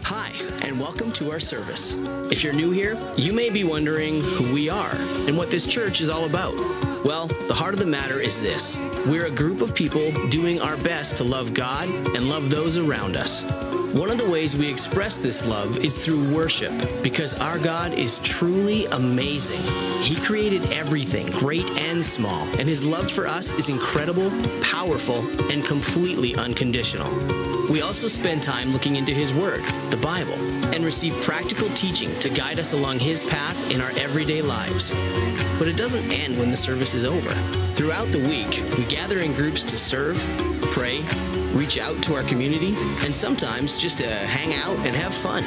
Hi, and welcome to our service. If you're new here, you may be wondering who we are and what this church is all about. Well, the heart of the matter is this. We're a group of people doing our best to love God and love those around us. One of the ways we express this love is through worship, because our God is truly amazing. He created everything, great and small, and His love for us is incredible, powerful, and completely unconditional. We also spend time looking into His Word, the Bible, and receive practical teaching to guide us along His path in our everyday lives. But it doesn't end when the service is over. Throughout the week, we gather in groups to serve, pray, reach out to our community, and sometimes just to hang out and have fun.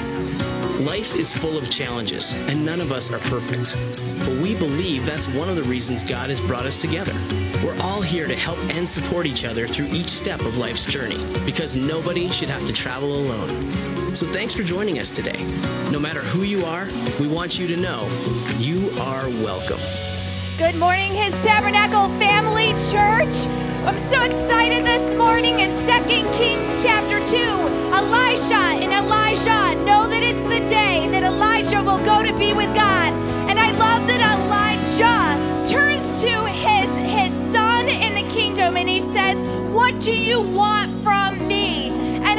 Life is full of challenges, and none of us are perfect. But we believe that's one of the reasons God has brought us together. We're all here to help and support each other through each step of life's journey, because nobody should have to travel alone. So thanks for joining us today. No matter who you are, we want you to know you are welcome. Good morning, His Tabernacle Family Church. I'm so excited this morning in 2 Kings chapter 2. Elisha and Elijah know that it's the day that Elijah will go to be with God. And I love that Elijah turns to his son in the kingdom and he says, "What do you want from me?" And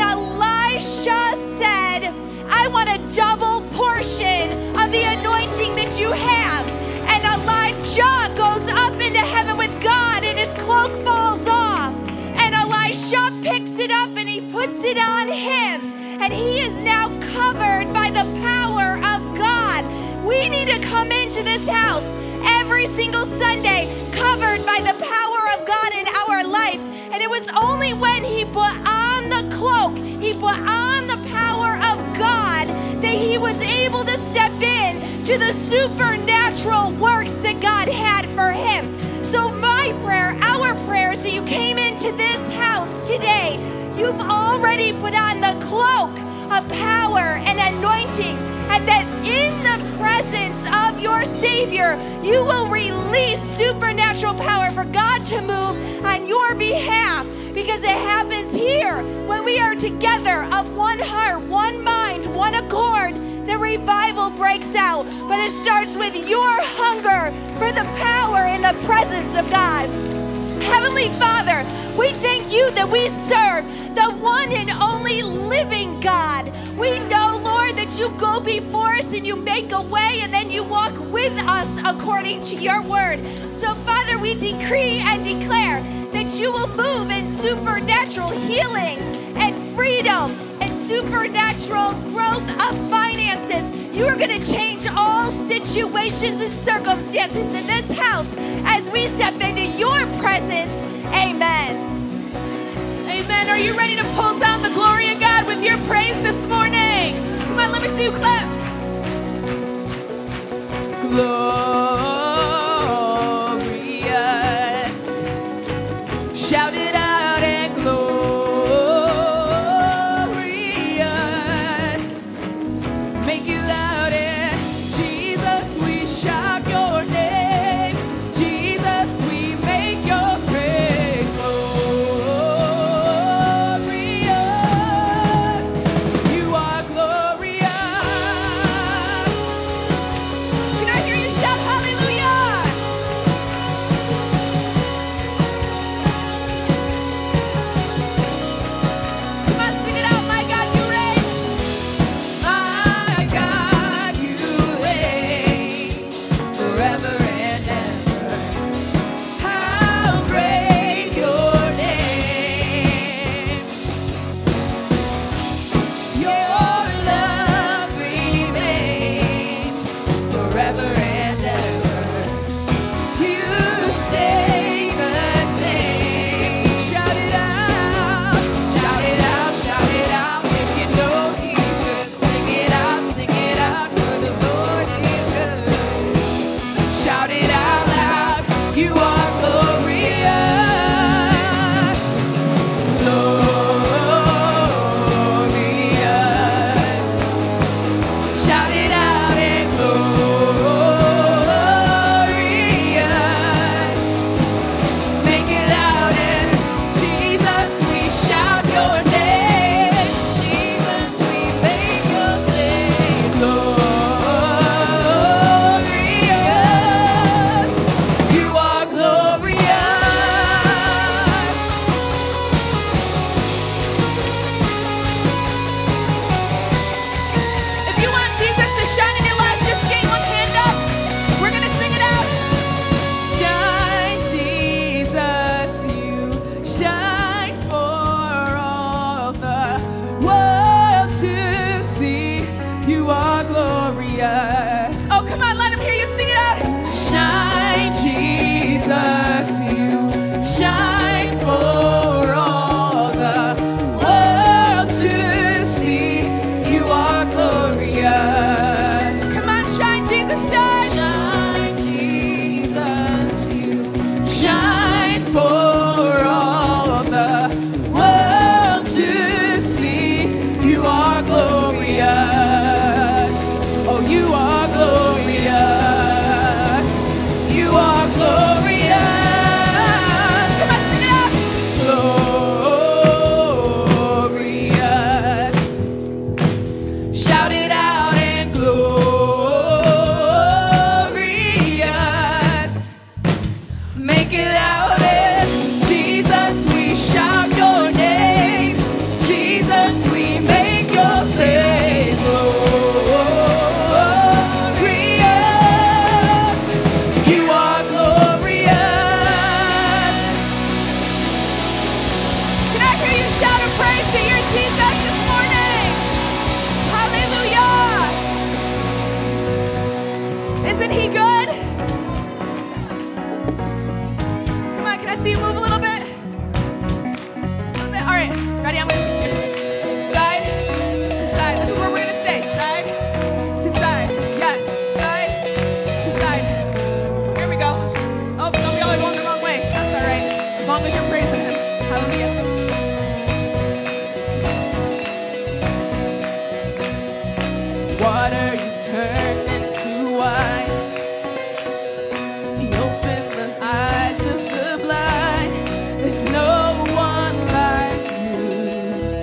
Elisha said, "I want a double portion of the anointing that you have." And Elijah goes up into heaven with God and his cloak falls off. And Elisha picks it up and he puts it on him. And he is now covered by the power of God. We need to come into this house every single Sunday covered by the power of God in our life. And it was only when he put on the cloak, he put on the power of God, that he was able to step in to the supernatural works that God had for him. So my prayer, our prayer, is that you came into this house today. You've already put on the cloak of power and anointing, and that in the presence of your Savior, you will release supernatural power for God to move on your behalf, because it happens here when we are together of one heart, one mind, one accord. The revival breaks out, but it starts with your hunger for the power and the presence of God. Heavenly Father, we thank you that we serve the one and only living God. We know, Lord, that you go before us and you make a way and then you walk with us according to your word. So, Father, we decree and declare that you will move in supernatural healing and freedom and supernatural growth of finances. You are going to change all situations and circumstances in this house as we step into your presence. Amen. Amen. Are you ready to pull down the glory of God with your praise this morning? Come on, let me see you clap. Glorious. Shout it out and glorious. Make it loud and Jesus, we shout your name. Jesus, we make your praise glorious. You are glorious. Can I hear you shout hallelujah? shout of praise to your Jesus this morning. Hallelujah. Isn't he good? Come on, can I see you move a little bit? A little bit. All right, ready? I'm going to teach you. Side to side. This is where we're going to stay. Side to side. Yes, side to side. Here we go. Oh, some of y'all are going the wrong way. That's all right. As long as you're praising him. Hallelujah. Water you turned into wine. He opened the eyes of the blind. There's no one like you.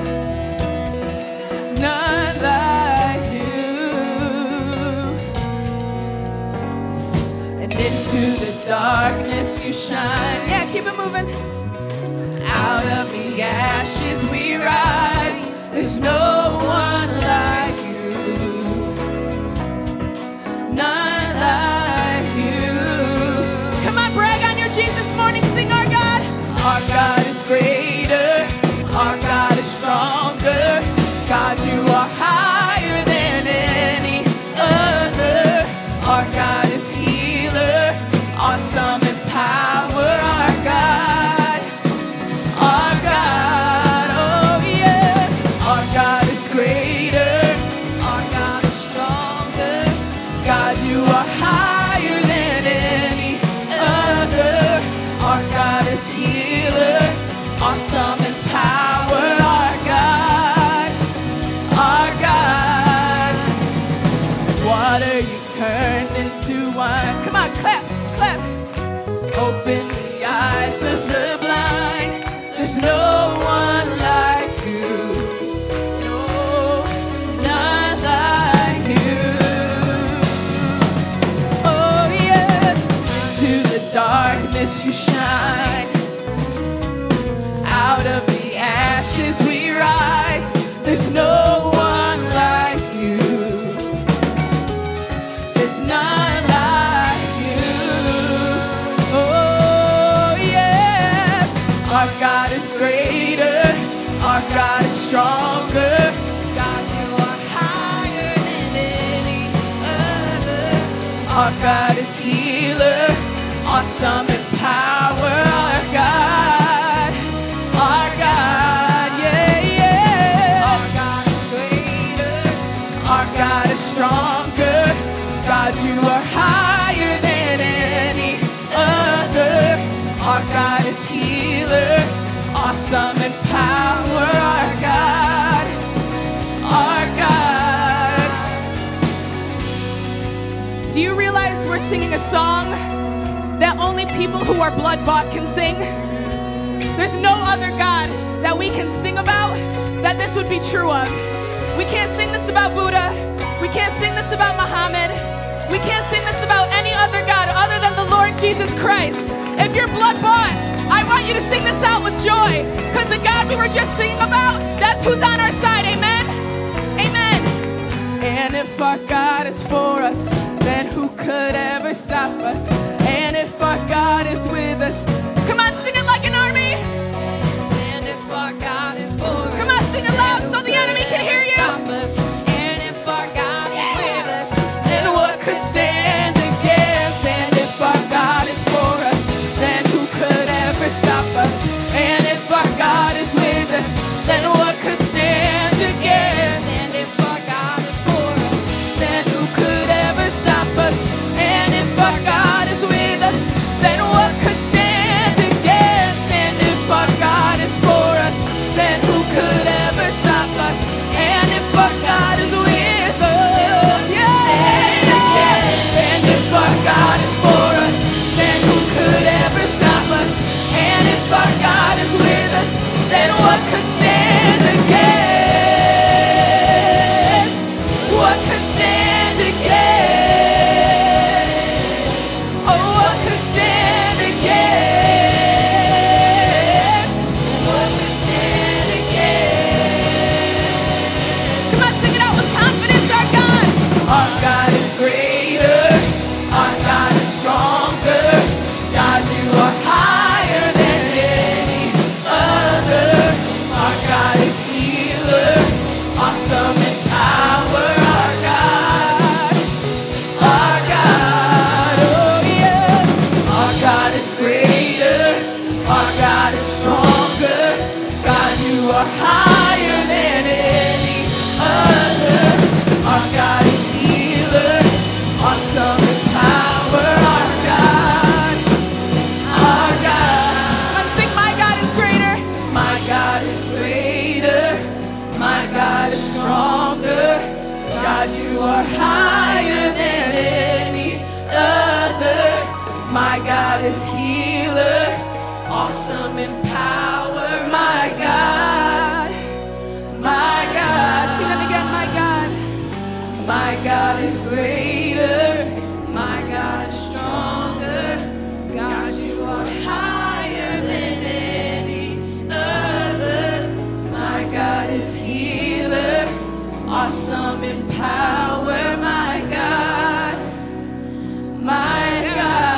None like you. And into the darkness you shine. Yeah, keep it moving. Out of the ashes we rise. There's no one like you. None like you. Come on, brag on your Jesus this morning. Sing our God. Our God is greater. Our God is stronger. God, you are higher than any other. Our God is healer. Awesome in power. Our God. Our God. Oh yes. Our God is greater. Our God is stronger. God, you are higher than any other. Our God is healer, awesome in power. Our God, our God. Water you turned into wine. Come on, clap, clap. Open the eyes of the blind. There's no one like you. No, none like you. Darkness you shine. Out of the ashes we rise. There's no one like you. There's none like you. Oh yes. Our God is greater. Our God is stronger. God, you are higher than any other. Our God is healer. Awesome in power, our God, yeah, yeah. Our God is greater, our God is stronger. God, you are higher than any other. Our God is healer, awesome in power, our God, our God. Do you realize we're singing a song that only people who are blood-bought can sing? There's no other God that we can sing about that this would be true of. We can't sing this about Buddha. We can't sing this about Muhammad. We can't sing this about any other God other than the Lord Jesus Christ. If you're blood-bought, I want you to sing this out with joy, because the God we were just singing about, that's who's on our side. Amen? Amen. And if our God is for us, then who could ever stop us? And if our God is with us, come on, sing it like an army. And if our God is for us, come on, sing it loud so the enemy can hear you. And if our God is with us, then what could stand against? And if our God is for us, then who could ever stop us? And if our God is with us, then what could stand against? And if our God is for us, then who could ever stop us? And if our God is with us, then what could stand are higher than any other. Our God is healer, awesome in power. Our God. Let's sing, my God is greater. My God is greater. My God is stronger. God, you are higher than any other. My God is healer, awesome in power. My God, my God. Sing that again, my God. My God is greater. My God is stronger. God, you are higher than any other. My God is healer, awesome in power. My God, my God.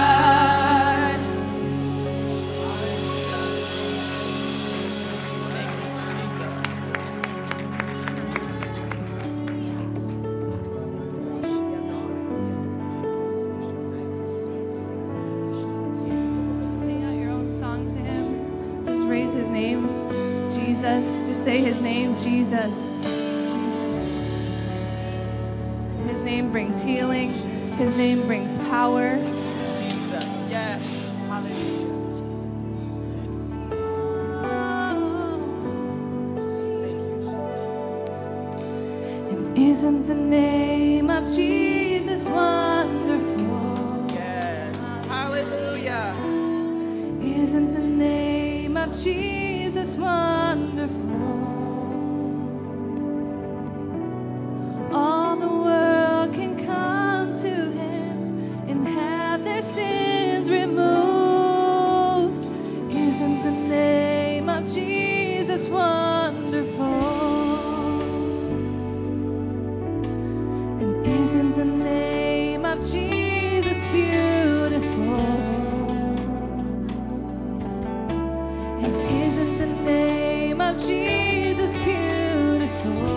Sing out your own song to him. Just raise his name, Jesus. Just say his name, Jesus. Jesus. His name brings healing. His name brings power. Jesus, yes. Hallelujah. And isn't the name of Jesus wonderful? Yes. Hallelujah. Isn't the name of Jesus wonderful? All the world can come to him and have their sins removed. Isn't the name of Jesus wonderful? And isn't the name of Jesus beautiful? And isn't the name of Jesus beautiful?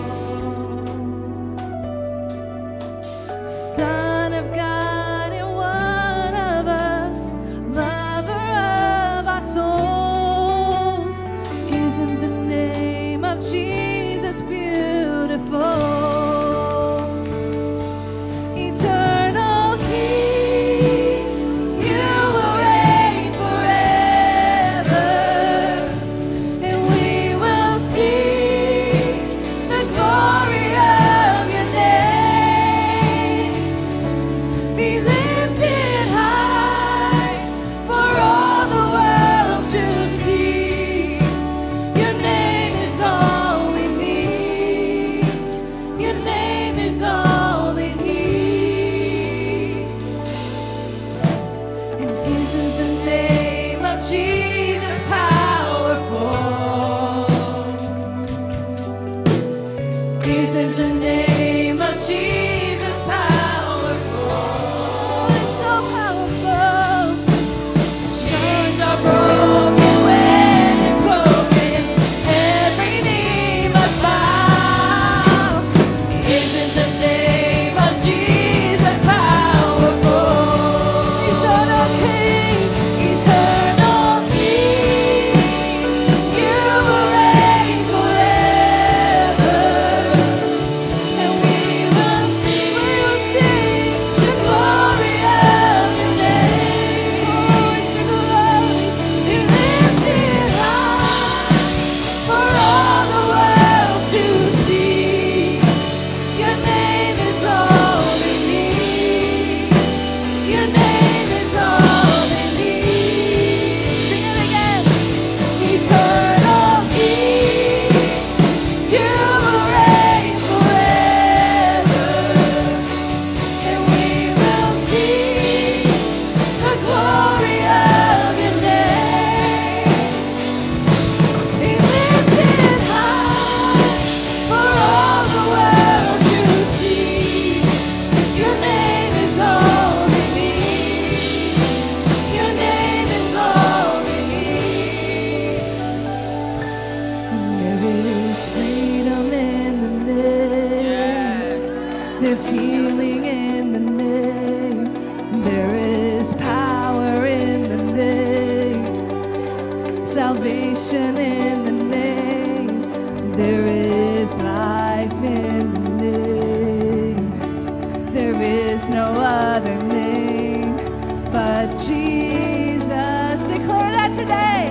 Son of God and one of us, lover of our souls. Isn't the name of Jesus beautiful? Eternal King, you will reign forever, and we will see the glory of your name. Be lifted high for all the world to see. Your name is all we need. Your name is all we need. And isn't the name of Jesus powerful? Isn't the name of Jesus powerful? It's so powerful. Chains are broken when it's spoken. Every knee must bow. Isn't the name of Jesus powerful? Eternal King, you will reign forever. And we will sing the glory of your name. Oh, it's your glory. Be lifted high for all the world to see. Your name is all we need. Your name is all we need. Sing it again. Eternal King, you will reign forever, and we will see the glory of your name. Be lifted high for all the world to see. Your name is all we need. Your name is all we need. And there is freedom in the name. There's healing in the name. There is power in the name. Salvation in the name. There is life in the name. There is no other name but Jesus. Declare that today.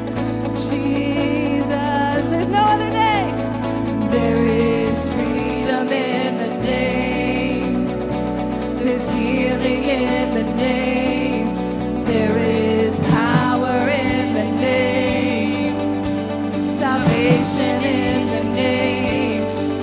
Jesus, there's no other name. There is freedom in the name. There's healing in the name. There is power in the name. Salvation in the name.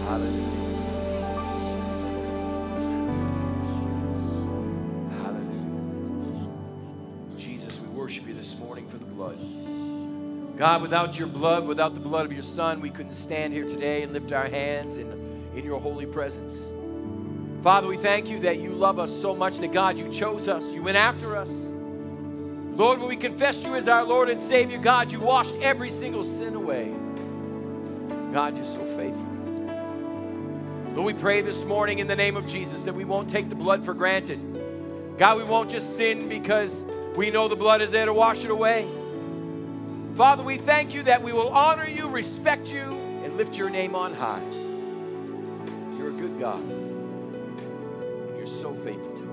Jesus, we worship you this morning for the blood. God, without your blood, without the blood of your Son, we couldn't stand here today and lift our hands in your holy presence. Father, we thank you that you love us so much that, God, you chose us. You went after us. Lord, when we confessed you as our Lord and Savior, God, you washed every single sin away. God, you're so faithful. Lord, we pray this morning in the name of Jesus that we won't take the blood for granted. God, we won't just sin because we know the blood is there to wash it away. Father, we thank you that we will honor you, respect you, and lift your name on high. You're a good God, and you're so faithful to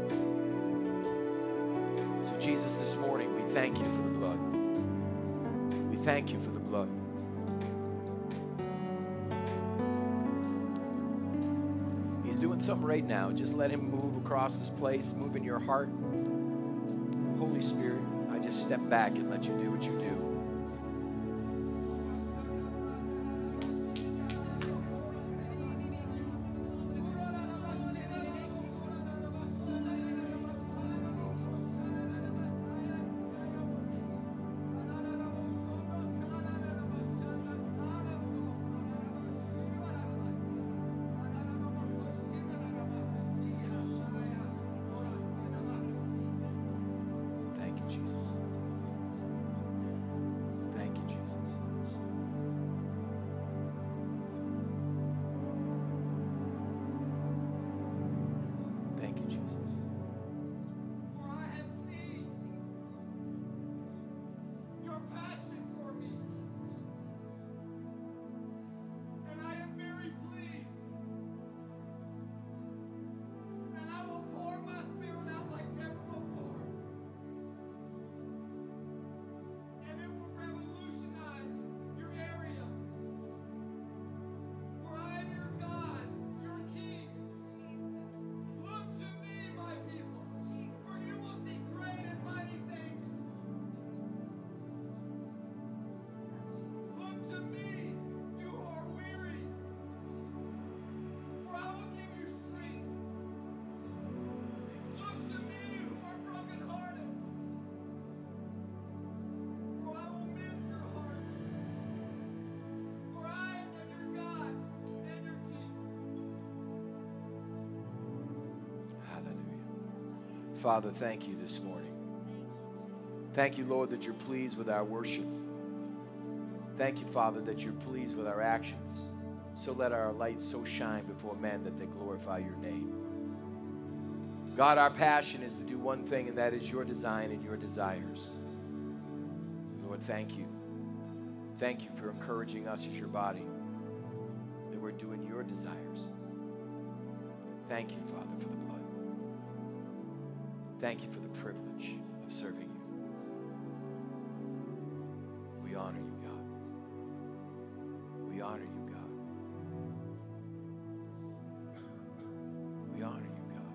us. So, Jesus, this morning, we thank you for the blood. We thank you for the blood. He's doing something right now. Just let him move across this place, move in your heart. Holy Spirit, I just step back and let you do what you do. Father, thank you this morning. Thank you, Lord, that you're pleased with our worship. Thank you, Father, that you're pleased with our actions. So let our light so shine before men that they glorify your name. God, our passion is to do one thing, and that is your design and your desires. Lord, thank you. Thank you for encouraging us as your body, that we're doing your desires. Thank you, Father, for the blood. Thank you for the privilege of serving you. We honor you, God. We honor you, God. We honor you, God.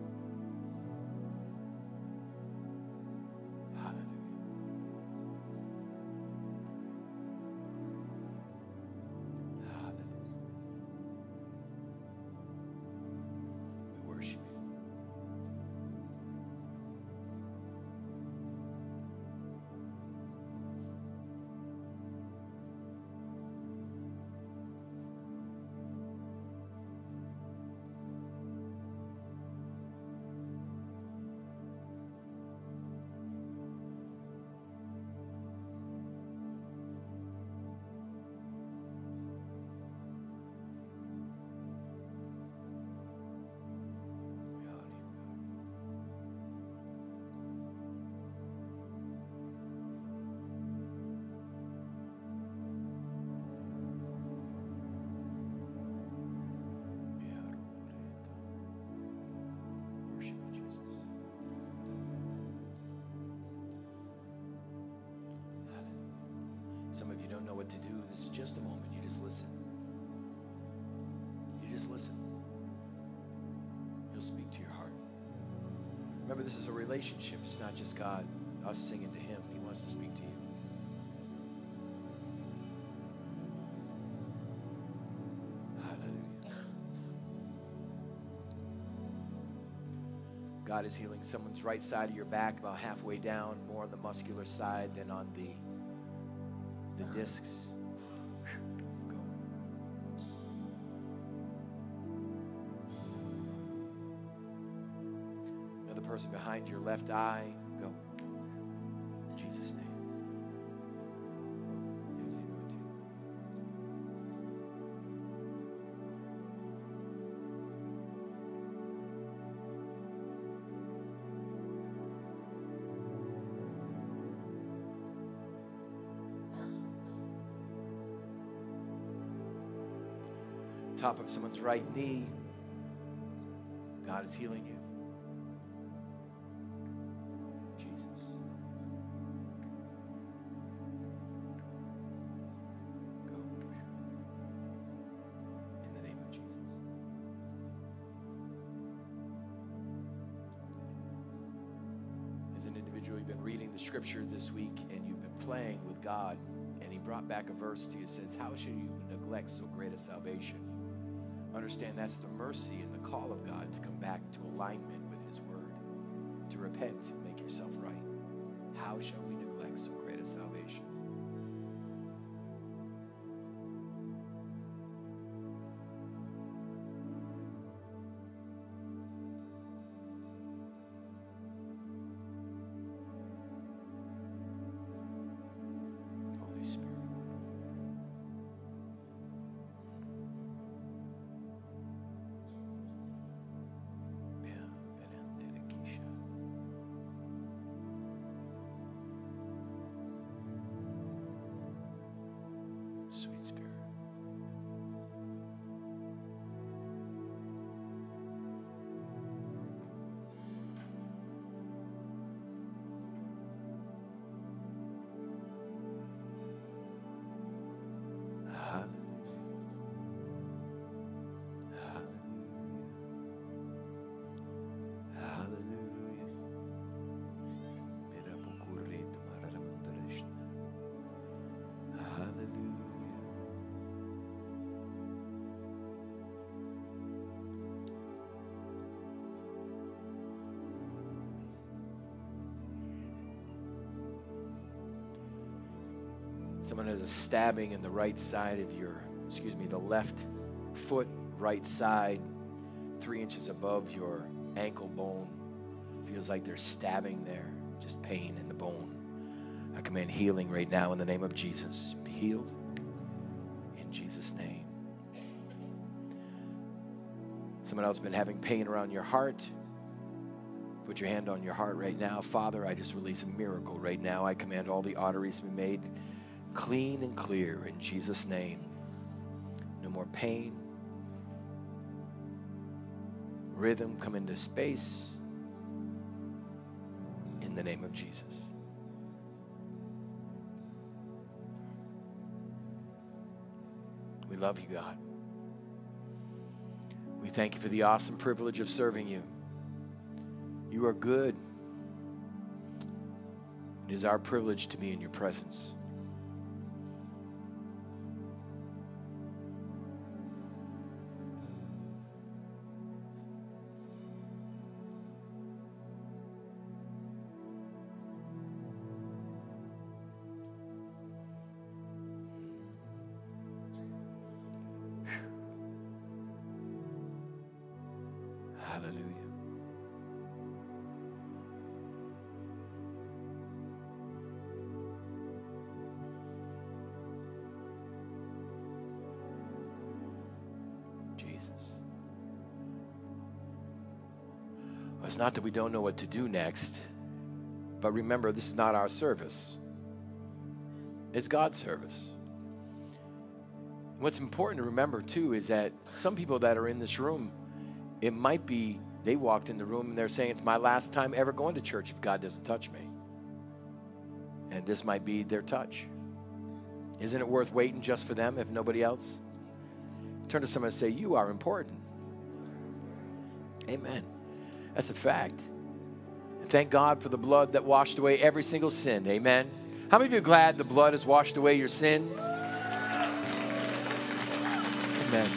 Hallelujah. Hallelujah. We worship you. Some of you don't know what to do. This is just a moment. You just listen. You just listen. He'll speak to your heart. Remember, this is a relationship. It's not just God, us singing to him. He wants to speak to you. Hallelujah. God is healing someone's right side of your back, about halfway down, more on the muscular side than on the discs. Go. Another person behind your left eye. Go. In Jesus' name. There's the anointing. Top of someone's right knee. God is healing you. Jesus. Go. In the name of Jesus. As an individual, you've been reading the scripture this week and you've been playing with God, and he brought back a verse to you that says, how should you neglect so great a salvation? Understand that's the mercy and the call of God to come back to alignment with his word, to repent and make yourself right. How shall we neglect so great a salvation? Holy Spirit. Sweet Spirit. Someone has a stabbing in the right side of the left foot, right side, 3 inches above your ankle bone. Feels like they're stabbing there, just pain in the bone. I command healing right now in the name of Jesus. Be healed in Jesus' name. Someone else has been having pain around your heart. Put your hand on your heart right now. Father, I just release a miracle right now. I command all the arteries to be made clean and clear in Jesus' name. No more pain. Rhythm come into space in the name of Jesus. We love you, God. We thank you for the awesome privilege of serving you. You are good. It is our privilege to be in your presence. Hallelujah. Jesus. Well, it's not that we don't know what to do next, but remember, this is not our service. It's God's service. What's important to remember, too, is that some people that are in this room, it might be they walked in the room and they're saying, it's my last time ever going to church if God doesn't touch me. And this might be their touch. Isn't it worth waiting just for them if nobody else? Turn to someone and say, you are important. Amen. That's a fact. And thank God for the blood that washed away every single sin. Amen. How many of you are glad the blood has washed away your sin? Amen.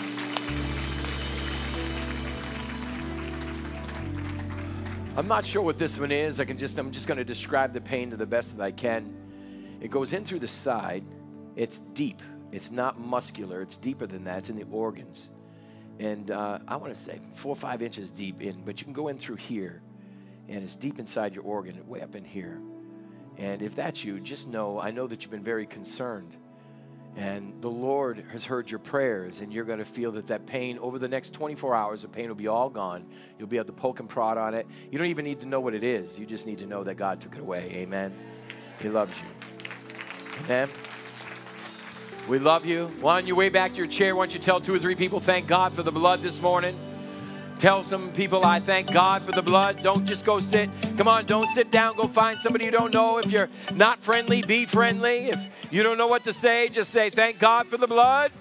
I'm not sure what this one is. I'm just going to describe the pain to the best that I can. It goes in through the side. It's deep. It's not muscular. It's deeper than that. It's in the organs. And I want to say 4 or 5 inches deep in, but you can go in through here, and it's deep inside your organ, way up in here. And if that's you, just know, I know that you've been very concerned. And the Lord has heard your prayers, and you're going to feel that pain over the next 24 hours, the pain will be all gone. You'll be able to poke and prod on it. You don't even need to know what it is. You just need to know that God took it away. Amen. He loves you. Amen. We love you. Well, on your way back to your chair, why don't you tell 2 or 3 people, thank God for the blood this morning. Tell some people, I thank God for the blood. Don't just go sit. Come on, don't sit down. Go find somebody you don't know. If you're not friendly, be friendly. If you don't know what to say, just say, thank God for the blood.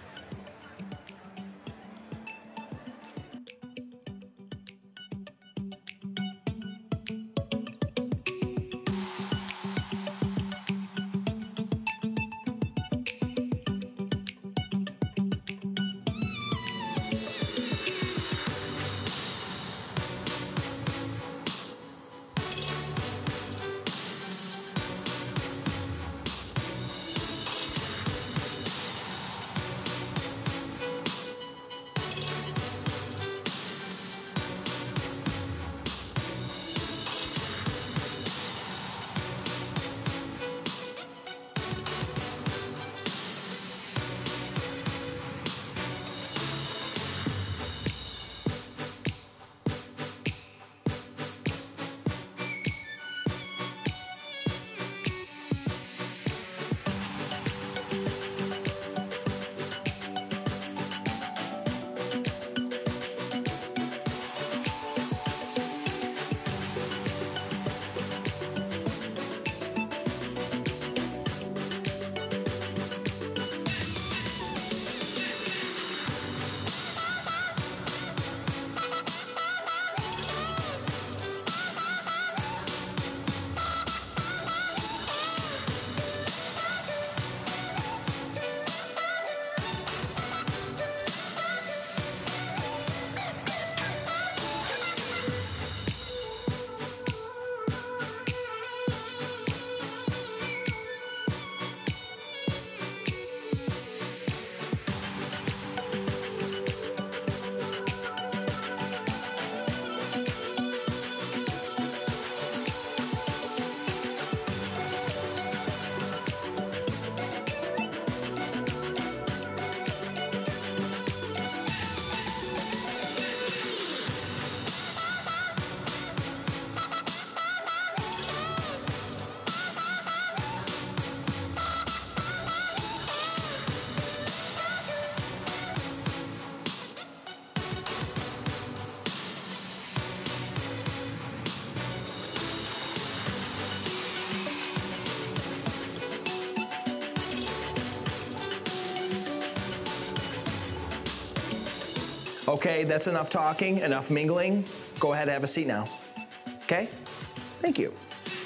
Okay, that's enough talking, enough mingling. Go ahead and have a seat now. Okay? Thank you.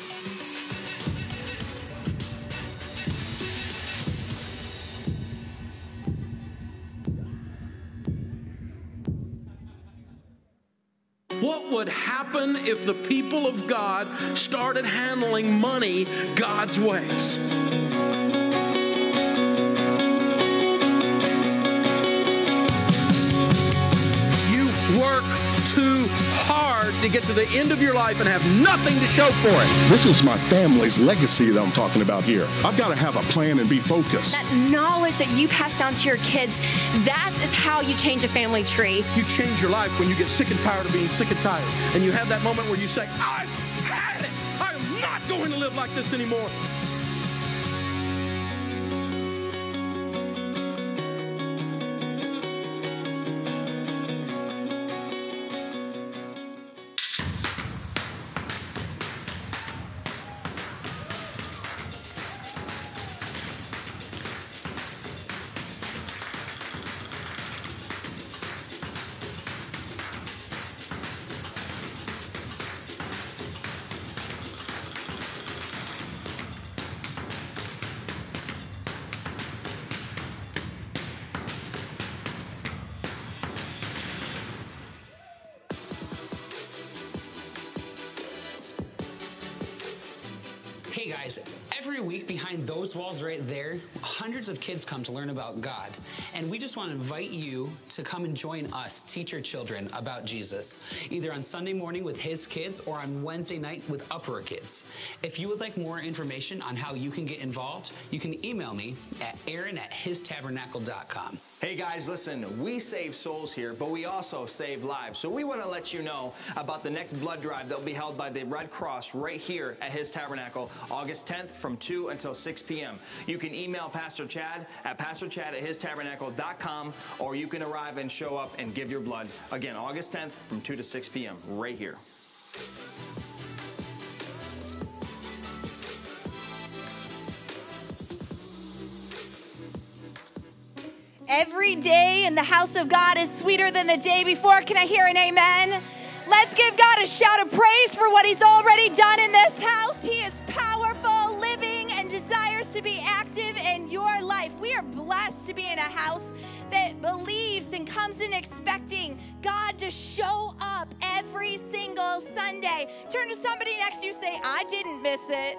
What would happen if the people of God started handling money God's ways? Work too hard to get to the end of your life and have nothing to show for it. This is my family's legacy that I'm talking about here. I've got to have a plan and be focused. That knowledge that you pass down to your kids, that is how you change a family tree. You change your life when you get sick and tired of being sick and tired. And you have that moment where you say, I've had it. I am not going to live like this anymore. Hey guys, every week behind those walls right there, hundreds of kids come to learn about God. And we just want to invite you to come and join us, teach your children about Jesus, either on Sunday morning with his kids or on Wednesday night with Upper Kids. If you would like more information on how you can get involved, you can email me at aaron@histabernacle.com. Hey guys, listen, we save souls here, but we also save lives. So we want to let you know about the next blood drive that will be held by the Red Cross right here at His Tabernacle, August 10th from 2 until 6 p.m. You can email Pastor Chad at pastorchad@histabernacle.com, or you can arrive and show up and give your blood. Again, August 10th from 2 to 6 p.m. right here. Every day in the house of God is sweeter than the day before. Can I hear an amen? Let's give God a shout of praise for what he's already done in this house. He is powerful, living, and desires to be active in your life. We are blessed to be in a house that believes and comes in expecting God to show up every single Sunday. Turn to somebody next to you and say, I didn't miss it.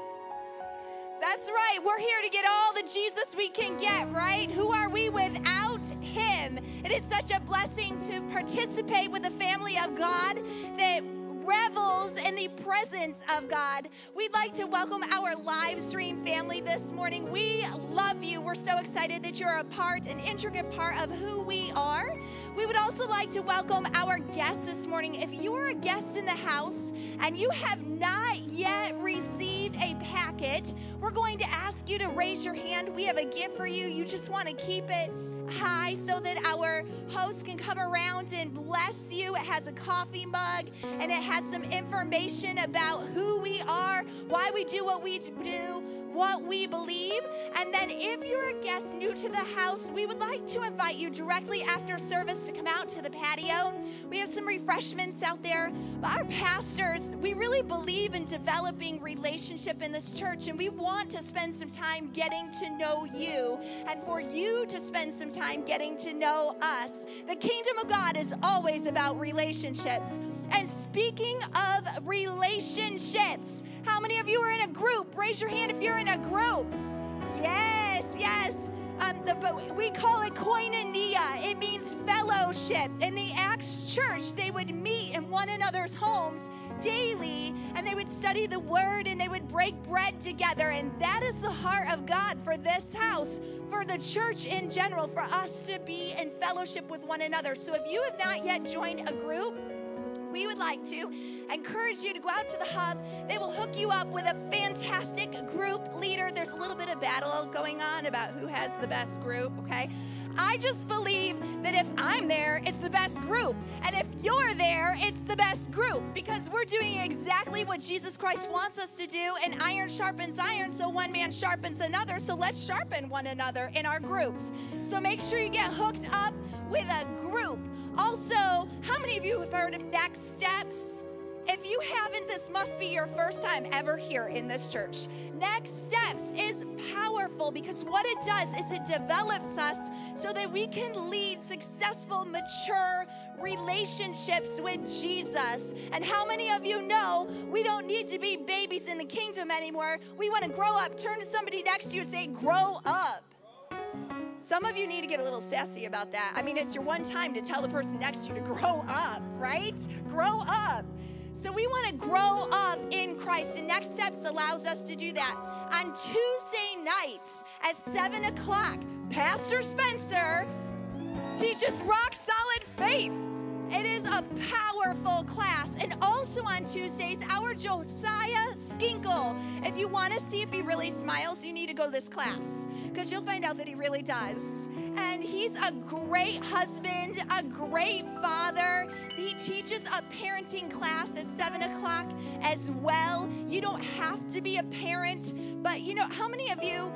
That's right. We're here to get all the Jesus we can get, right? Who are we without him? It is such a blessing to participate with the family of God that revels in the presence of God. We'd like to welcome our live stream family this morning. We love you. We're so excited that you're an intricate part of who we are. We would also like to welcome our guests this morning. If you're a guest in the house and you have not yet received a packet, we're going to ask you to raise your hand. We have a gift for you. You just want to keep it high so that our host can come around and bless you. It has a coffee mug and it has some information about who we are, why we do what we do, what we believe. And then if you're a guest new to the house, we would like to invite you directly after service to come out to the patio. We have some refreshments out there. But our pastors, we really believe in developing relationship in this church, and we want to spend some time getting to know you and for you to spend some time getting to know us. The kingdom of God is always about relationships. And speaking of relationships, how many of you are in a group? Raise your hand if you're in a group. Yes, yes. We call it koinonia. It means fellowship. In the Acts church, they would meet in one another's homes daily, and they would study the word, and they would break bread together. And that is the heart of God for this house, for the church in general, for us to be in fellowship with one another. So if you have not yet joined a group, we would like to encourage you to go out to the hub. They will hook you up with a fantastic group leader. There's a little bit of battle going on about who has the best group, okay? I just believe that if I'm there, it's the best group. And if you're there, it's the best group, because we're doing exactly what Jesus Christ wants us to do, and iron sharpens iron, so one man sharpens another. So let's sharpen one another in our groups. So make sure you get hooked up with a group. Also, how many of you have heard of Next Steps? If you haven't, this must be your first time ever here in this church. Next Steps is powerful because what it does is it develops us so that we can lead successful, mature relationships with Jesus. And how many of you know we don't need to be babies in the kingdom anymore? We want to grow up. Turn to somebody next to you and say, grow up. Some of you need to get a little sassy about that. I mean, it's your one time to tell the person next to you to grow up, right? Grow up. So we want to grow up in Christ, and Next Steps allows us to do that. On Tuesday nights at 7 o'clock, Pastor Spencer teaches rock solid faith. It is a powerful class. And also on Tuesdays, our Josiah Skinkle. If you want to see if he really smiles, you need to go to this class, because you'll find out that he really does. And he's a great husband, a great father. He teaches a parenting class at 7 o'clock as well. You don't have to be a parent, but you know, how many of you,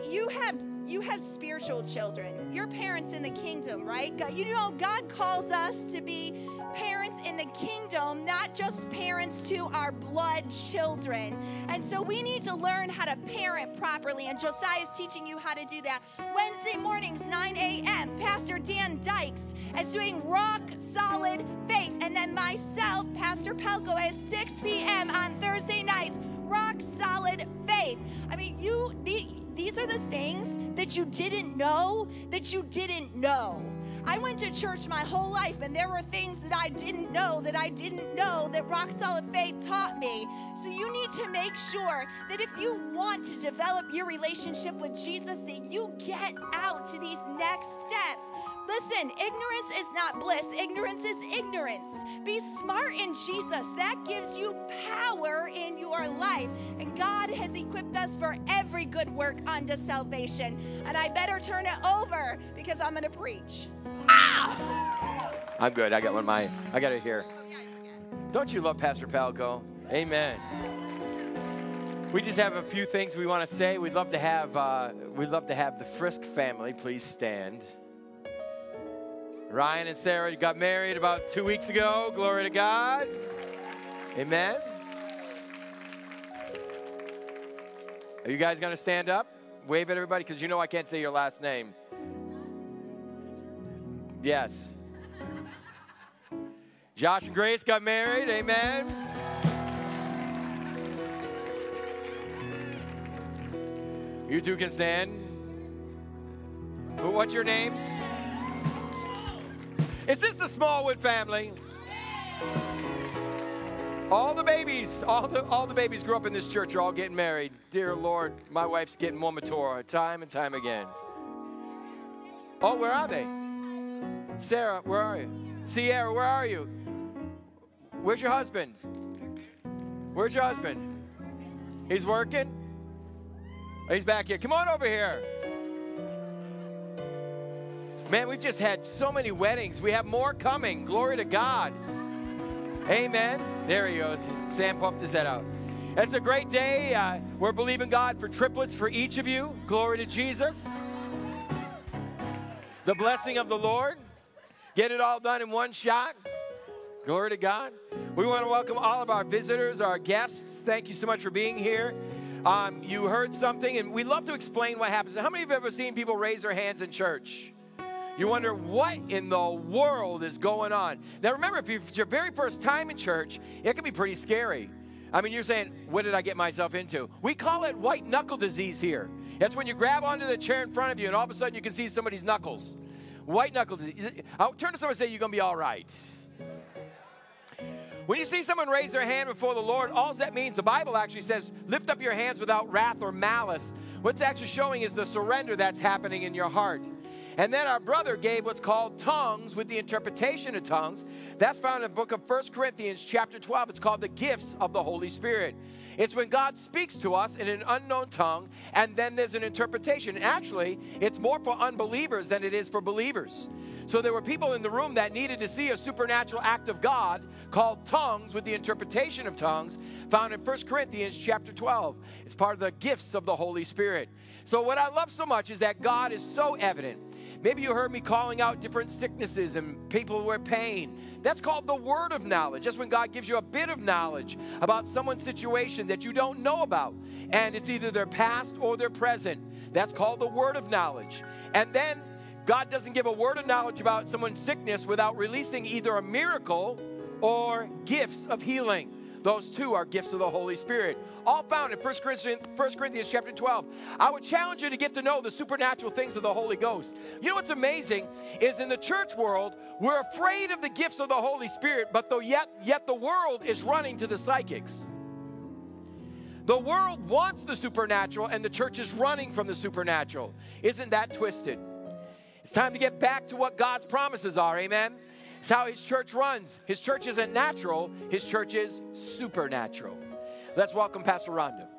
you have spiritual children. You're parents in the kingdom, right? You know, God calls us to be parents in the kingdom, not just parents to our blood children. And so we need to learn how to parent properly, and Josiah is teaching you how to do that. Wednesday mornings, 9 a.m., Pastor Dan Dykes is doing rock solid faith. And then myself, Pastor Pelko, at 6 p.m. on Thursday nights, rock solid faith. I mean, these are the things that you didn't know that you didn't know. I went to church my whole life, and there were things that I didn't know that rock solid faith taught me. So you need to make sure that if you want to develop your relationship with Jesus, that you get out to these next steps. Listen, ignorance is not bliss. Ignorance is ignorance. Be smart in Jesus. That gives you power in your life. And God has equipped us for every good work unto salvation. And I better turn it over because I'm going to preach. I'm good. I got it here. Don't you love Pastor Palco? Amen. We just have a few things we want to say. We'd love to have the Frisk family please stand. Ryan and Sarah got married about 2 weeks ago. Glory to God. Amen. Are you guys going to stand up? Wave at everybody because you know I can't say your last name. Yes. Josh and Grace got married. Amen. You two can stand. What's your names? Is this the Smallwood family? All the babies grew up in this church are all getting married. Dear Lord, my wife's getting more mature time and time again. Oh, where are they? Sarah, where are you? Sierra, where are you? Where's your husband? Where's your husband? He's working? He's back here. Come on over here. Man, we've just had so many weddings. We have more coming. Glory to God. Amen. There he goes. Sam popped his head out. It's a great day. We're believing God for triplets for each of you. Glory to Jesus. The blessing of the Lord. Get it all done in one shot. Glory to God. We want to welcome all of our visitors, our guests. Thank you so much for being here. You heard something, and we love to explain what happens. How many of you have ever seen people raise their hands in church? You wonder what in the world is going on. Now remember, if it's your very first time in church, it can be pretty scary. I mean, you're saying, what did I get myself into? We call it white knuckle disease here. That's when you grab onto the chair in front of you, and all of a sudden you can see somebody's knuckles. White knuckle disease. I'll turn to someone and say, you're going to be all right. When you see someone raise their hand before the Lord, all that means, the Bible actually says, lift up your hands without wrath or malice. What's actually showing is the surrender that's happening in your heart. And then our brother gave what's called tongues with the interpretation of tongues. That's found in the book of 1 Corinthians chapter 12. It's called the gifts of the Holy Spirit. It's when God speaks to us in an unknown tongue, and then there's an interpretation. And actually, it's more for unbelievers than it is for believers. So there were people in the room that needed to see a supernatural act of God called tongues with the interpretation of tongues, found in 1 Corinthians chapter 12. It's part of the gifts of the Holy Spirit. So what I love so much is that God is so evident. Maybe you heard me calling out different sicknesses and people who are in pain. That's called the word of knowledge. That's when God gives you a bit of knowledge about someone's situation that you don't know about. And it's either their past or their present. That's called the word of knowledge. And then God doesn't give a word of knowledge about someone's sickness without releasing either a miracle or gifts of healing. Those two are gifts of the Holy Spirit. All found in 1 Corinthians chapter 12. I would challenge you to get to know the supernatural things of the Holy Ghost. You know what's amazing is in the church world, we're afraid of the gifts of the Holy Spirit, but yet the world is running to the psychics. The world wants the supernatural, and the church is running from the supernatural. Isn't that twisted? It's time to get back to what God's promises are, amen? It's how His church runs. His church isn't natural. His church is supernatural. Let's welcome Pastor Rhonda.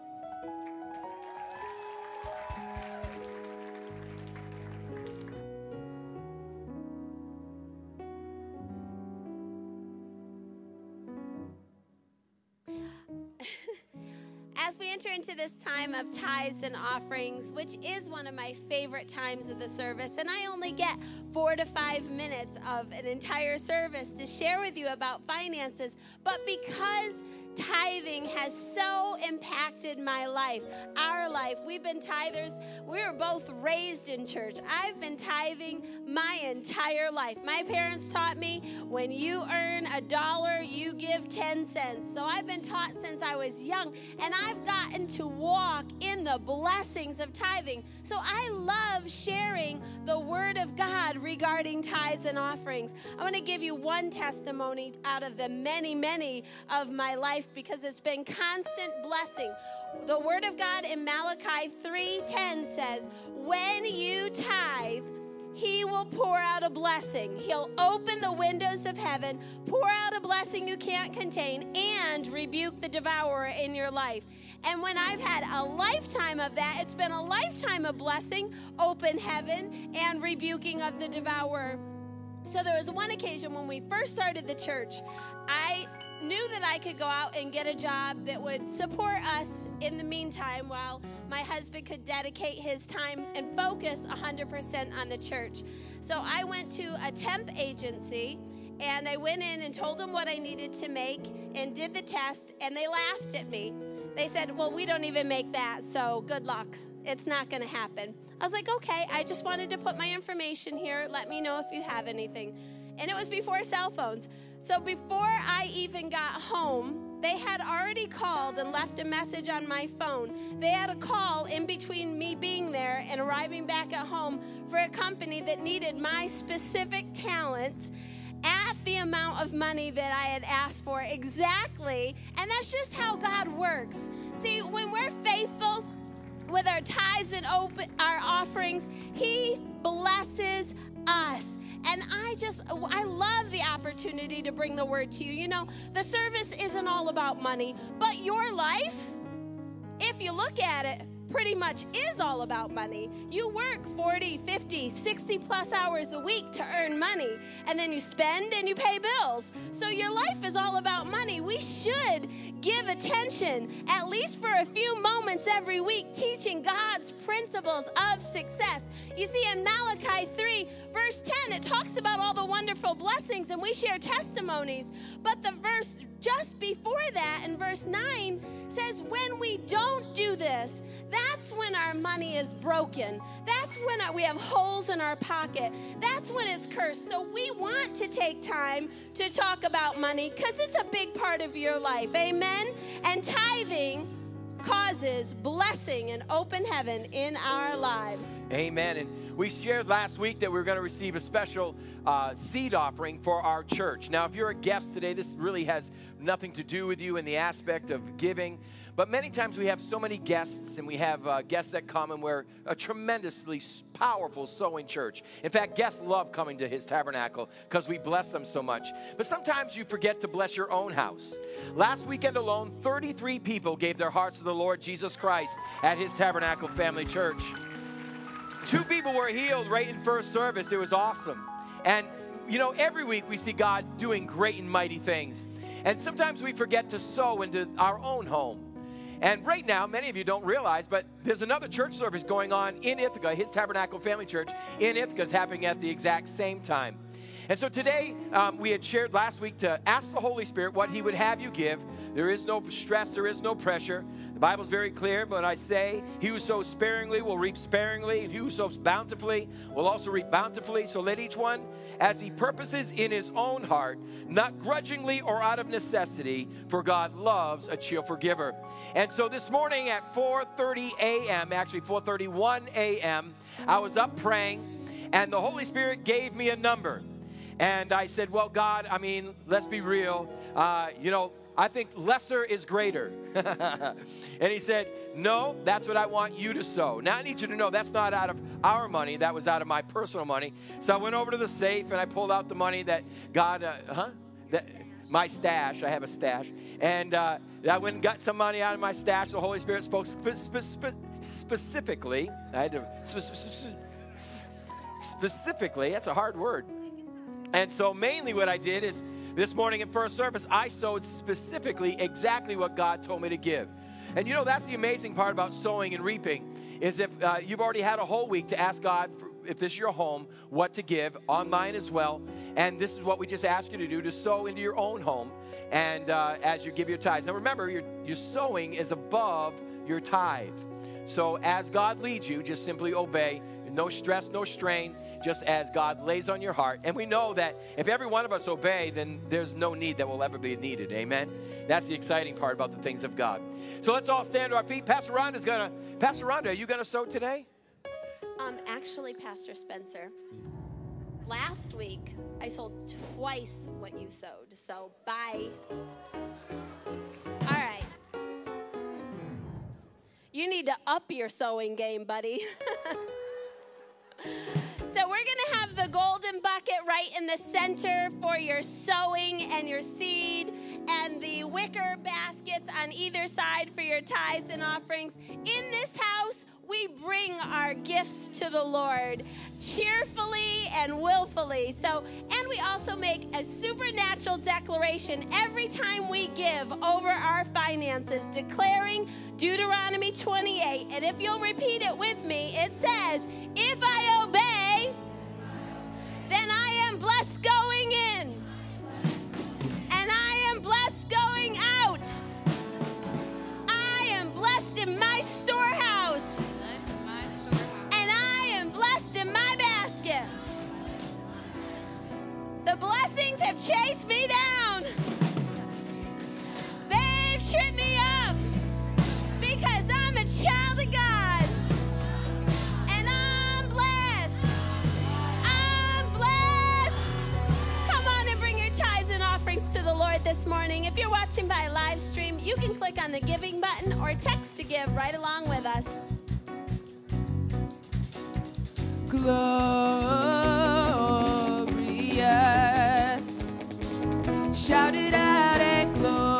As we enter into this time of tithes and offerings, which is one of my favorite times of the service, and I only get 4 to 5 minutes of an entire service to share with you about finances, but because tithing has so impacted my life, our life. We've been tithers. We were both raised in church. I've been tithing my entire life. My parents taught me when you earn $1, you give 10 cents. So I've been taught since I was young, and I've gotten to walk in the blessings of tithing. So I love sharing the Word of God regarding tithes and offerings. I want to give you one testimony out of the many, many of my life because it's been constant blessing. The Word of God in Malachi 3:10 says, when you tithe, He will pour out a blessing. He'll open the windows of heaven, pour out a blessing you can't contain, and rebuke the devourer in your life. And when I've had a lifetime of that, it's been a lifetime of blessing, open heaven, and rebuking of the devourer. So there was one occasion when we first started the church, I knew that I could go out and get a job that would support us in the meantime while my husband could dedicate his time and focus 100% on the church. So I went to a temp agency, and I went in and told them what I needed to make and did the test, and they laughed at me. They said, well, we don't even make that, so good luck. It's not going to happen. I was like, okay, I just wanted to put my information here. Let me know if you have anything. And it was before cell phones. So before I even got home, they had already called and left a message on my phone. They had a call in between me being there and arriving back at home for a company that needed my specific talents at the amount of money that I had asked for exactly. And that's just how God works. See, when we're faithful with our tithes and our offerings, He blesses us. And I love the opportunity to bring the word to you. You know, the service isn't all about money, but your life, if you look at it, pretty much is all about money. You work 40, 50, 60 plus hours a week to earn money, and then you spend and you pay bills. So your life is all about money. We should give attention, at least for a few moments every week, teaching God's principles of success. You see, in Malachi 3, verse 10, it talks about all the wonderful blessings, and we share testimonies. But the verse just before that, in verse 9, says, when we don't do this, that's when our money is broken. That's when we have holes in our pocket. That's when it's cursed. So we want to take time to talk about money because it's a big part of your life. Amen? And tithing causes blessing and open heaven in our lives. Amen. And we shared last week that we were going to receive a special seed offering for our church. Now, if you're a guest today, this really has nothing to do with you in the aspect of giving. But many times we have so many guests, and we have guests that come, and we're a tremendously powerful sowing church. In fact, guests love coming to His Tabernacle because we bless them so much. But sometimes you forget to bless your own house. Last weekend alone, 33 people gave their hearts to the Lord Jesus Christ at His Tabernacle Family Church. 2 people were healed right in first service. It was awesome. And, you know, every week we see God doing great and mighty things. And sometimes we forget to sow into our own home. And right now, many of you don't realize, but there's another church service going on in Ithaca. His Tabernacle Family Church in Ithaca is happening at the exact same time. And so today, we had shared last week to ask the Holy Spirit what He would have you give. There is no stress, there is no pressure. The Bible's very clear, but I say, he who sows sparingly will reap sparingly, and he who sows bountifully will also reap bountifully. So let each one, as he purposes in his own heart, not grudgingly or out of necessity, for God loves a cheerful giver. And so this morning at 4:30 a.m., actually 4:31 a.m., I was up praying, and the Holy Spirit gave me a number. And I said, well, God, I mean, let's be real. I think lesser is greater. And He said, no, that's what I want you to sow. Now I need you to know that's not out of our money. That was out of my personal money. So I went over to the safe and I pulled out the money that God, my stash. I have a stash. And I went and got some money out of my stash. The Holy Spirit spoke specifically. I had to specifically. That's a hard word. And so mainly what I did is this morning in first service, I sowed specifically exactly what God told me to give. And you know, that's the amazing part about sowing and reaping, is if you've already had a whole week to ask God if this is your home, what to give, online as well. And this is what we just ask you to do, to sow into your own home and as you give your tithes. Now remember, your sowing is above your tithe. So as God leads you, just simply obey. No stress, no strain, just as God lays on your heart. And we know that if every one of us obey, then there's no need that will ever be needed. Amen? That's the exciting part about the things of God. So let's all stand to our feet. Pastor Rhonda, are you going to sow today? Actually, Pastor Spencer, last week I sold twice what you sowed. So bye. All right. You need to up your sowing game, buddy. So we're going to have the golden bucket right in the center for your sowing and your seed, and the wicker baskets on either side for your tithes and offerings. In this house, we bring our gifts to the Lord cheerfully and willfully. And we also make a supernatural declaration every time we give over our finances, declaring Deuteronomy 28. And if you'll repeat it with me, it says, if I obey, then I am blessed going in, and I am blessed going out. I am blessed in my storehouse, and I am blessed in my basket. The blessings have chased me down. They've tripped me up because I'm a child of God. And I'm blessed. I'm blessed. Come on and bring your tithes and offerings to the Lord this morning. If you're watching by live stream, you can click on the giving button or text to give right along with us. Glorious. Shout it out and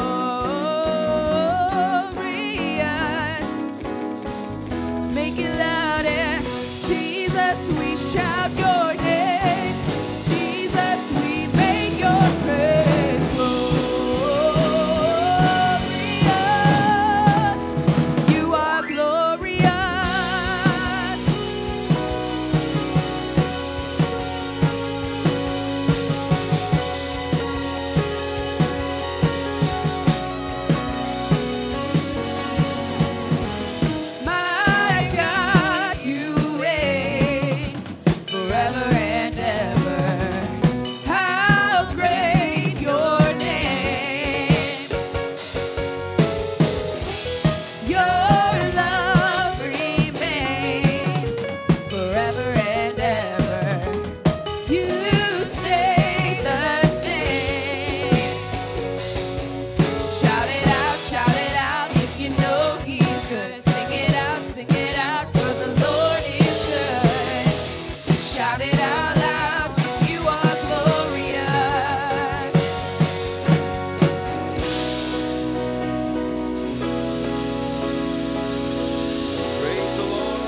glorious. Make it louder. Jesus, we shout your name. Jesus, we make your praise glorious. You are glorious. My God, you reign forever and ever. How great your name. Your love remains forever and ever. You stay the same. Shout it out if you know he's good. Sing it out, for the Lord is good. Shout it out loud, you are glorious. Praise the Lord.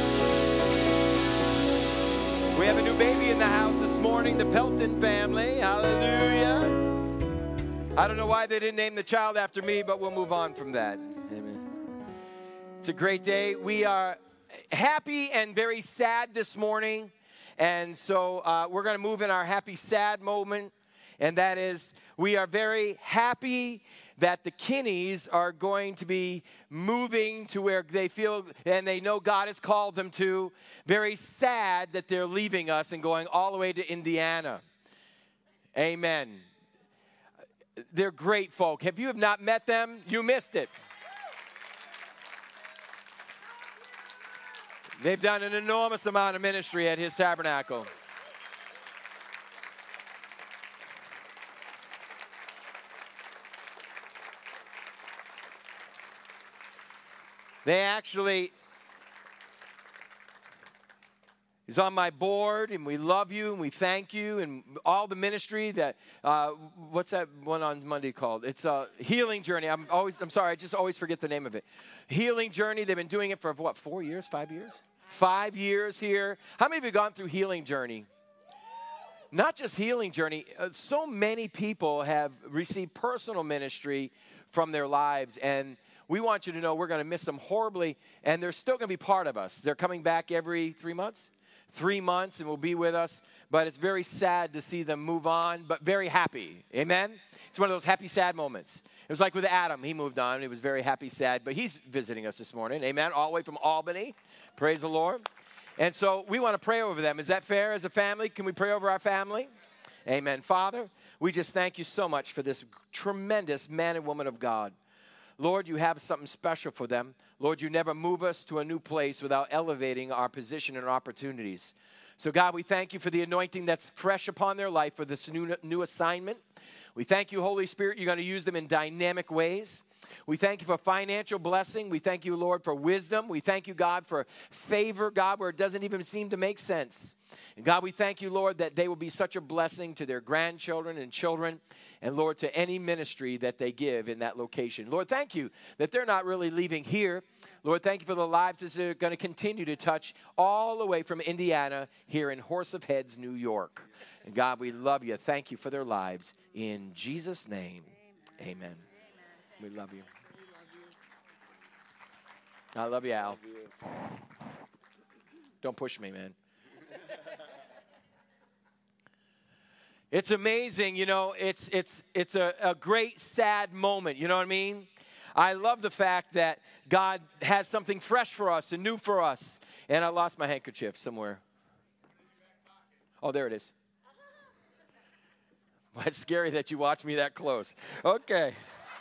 We have a new baby in the house this morning, the Pelton family. Hallelujah. I don't know why they didn't name the child after me, but we'll move on from that. Amen. It's a great day. We are happy and very sad this morning. And so we're going to move in our happy, sad moment. And that is, we are very happy that the Kinneys are going to be moving to where they feel and they know God has called them to. Very sad that they're leaving us and going all the way to Indiana. Amen. They're great folk. If you have not met them, you missed it. They've done an enormous amount of ministry at his tabernacle. They actually, he's on my board, and we love you, and we thank you, and all the ministry that, what's that one on Monday called? It's a Healing Journey. I'm sorry, I just always forget the name of it. Healing Journey, they've been doing it for what, 4 years, 5 years? 5 years here. How many of you have gone through Healing Journey? Not just Healing Journey, so many people have received personal ministry from their lives, and we want you to know we're going to miss them horribly, and they're still going to be part of us. They're coming back every 3 months. 3 months and will be with us. But it's very sad to see them move on, but very happy. Amen? It's one of those happy, sad moments. It was like with Adam. He moved on. He was very happy, sad. But he's visiting us this morning. Amen? All the way from Albany. Praise the Lord. And so we want to pray over them. Is that fair as a family? Can we pray over our family? Amen. Father, we just thank you so much for this tremendous man and woman of God. Lord, you have something special for them. Lord, you never move us to a new place without elevating our position and opportunities. So, God, we thank you for the anointing that's fresh upon their life for this new assignment. We thank you, Holy Spirit, you're going to use them in dynamic ways. We thank you for financial blessing. We thank you, Lord, for wisdom. We thank you, God, for favor, God, where it doesn't even seem to make sense. And God, we thank you, Lord, that they will be such a blessing to their grandchildren and children, and Lord, to any ministry that they give in that location. Lord, thank you that they're not really leaving here. Lord, thank you for the lives that they're going to continue to touch all the way from Indiana here in Horse of Heads, New York. And God, we love you. Thank you for their lives. In Jesus' name, amen. We love you. I love you, Al. Don't push me, man. It's amazing, you know, it's a great sad moment, you know what I mean? I love the fact that God has something fresh for us and new for us. And I lost my handkerchief somewhere. Oh, there it is. Well, it's scary that you watch me that close. Okay.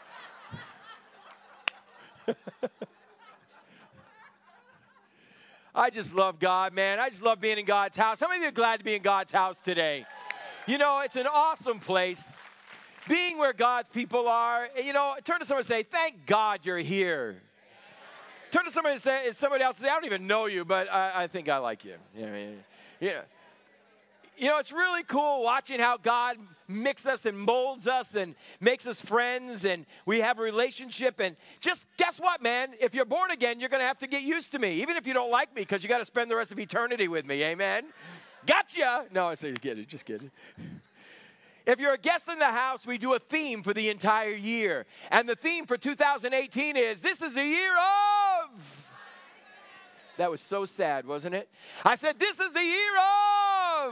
I just love God, man. I just love being in God's house. How many of you are glad to be in God's house today? You know, it's an awesome place. Being where God's people are, you know, turn to someone and say, thank God you're here. Turn to somebody and say, somebody else and say, I don't even know you, but I think I like you. Yeah. You know, it's really cool watching how God mixes us and molds us and makes us friends, and we have a relationship. And just guess what, man? If you're born again, you're going to have to get used to me, even if you don't like me, because you got to spend the rest of eternity with me. Amen? Gotcha. No, I say, just kidding. If you're a guest in the house, we do a theme for the entire year. And the theme for 2018 is, this is the year of... That was so sad, wasn't it? I said, this is the year of...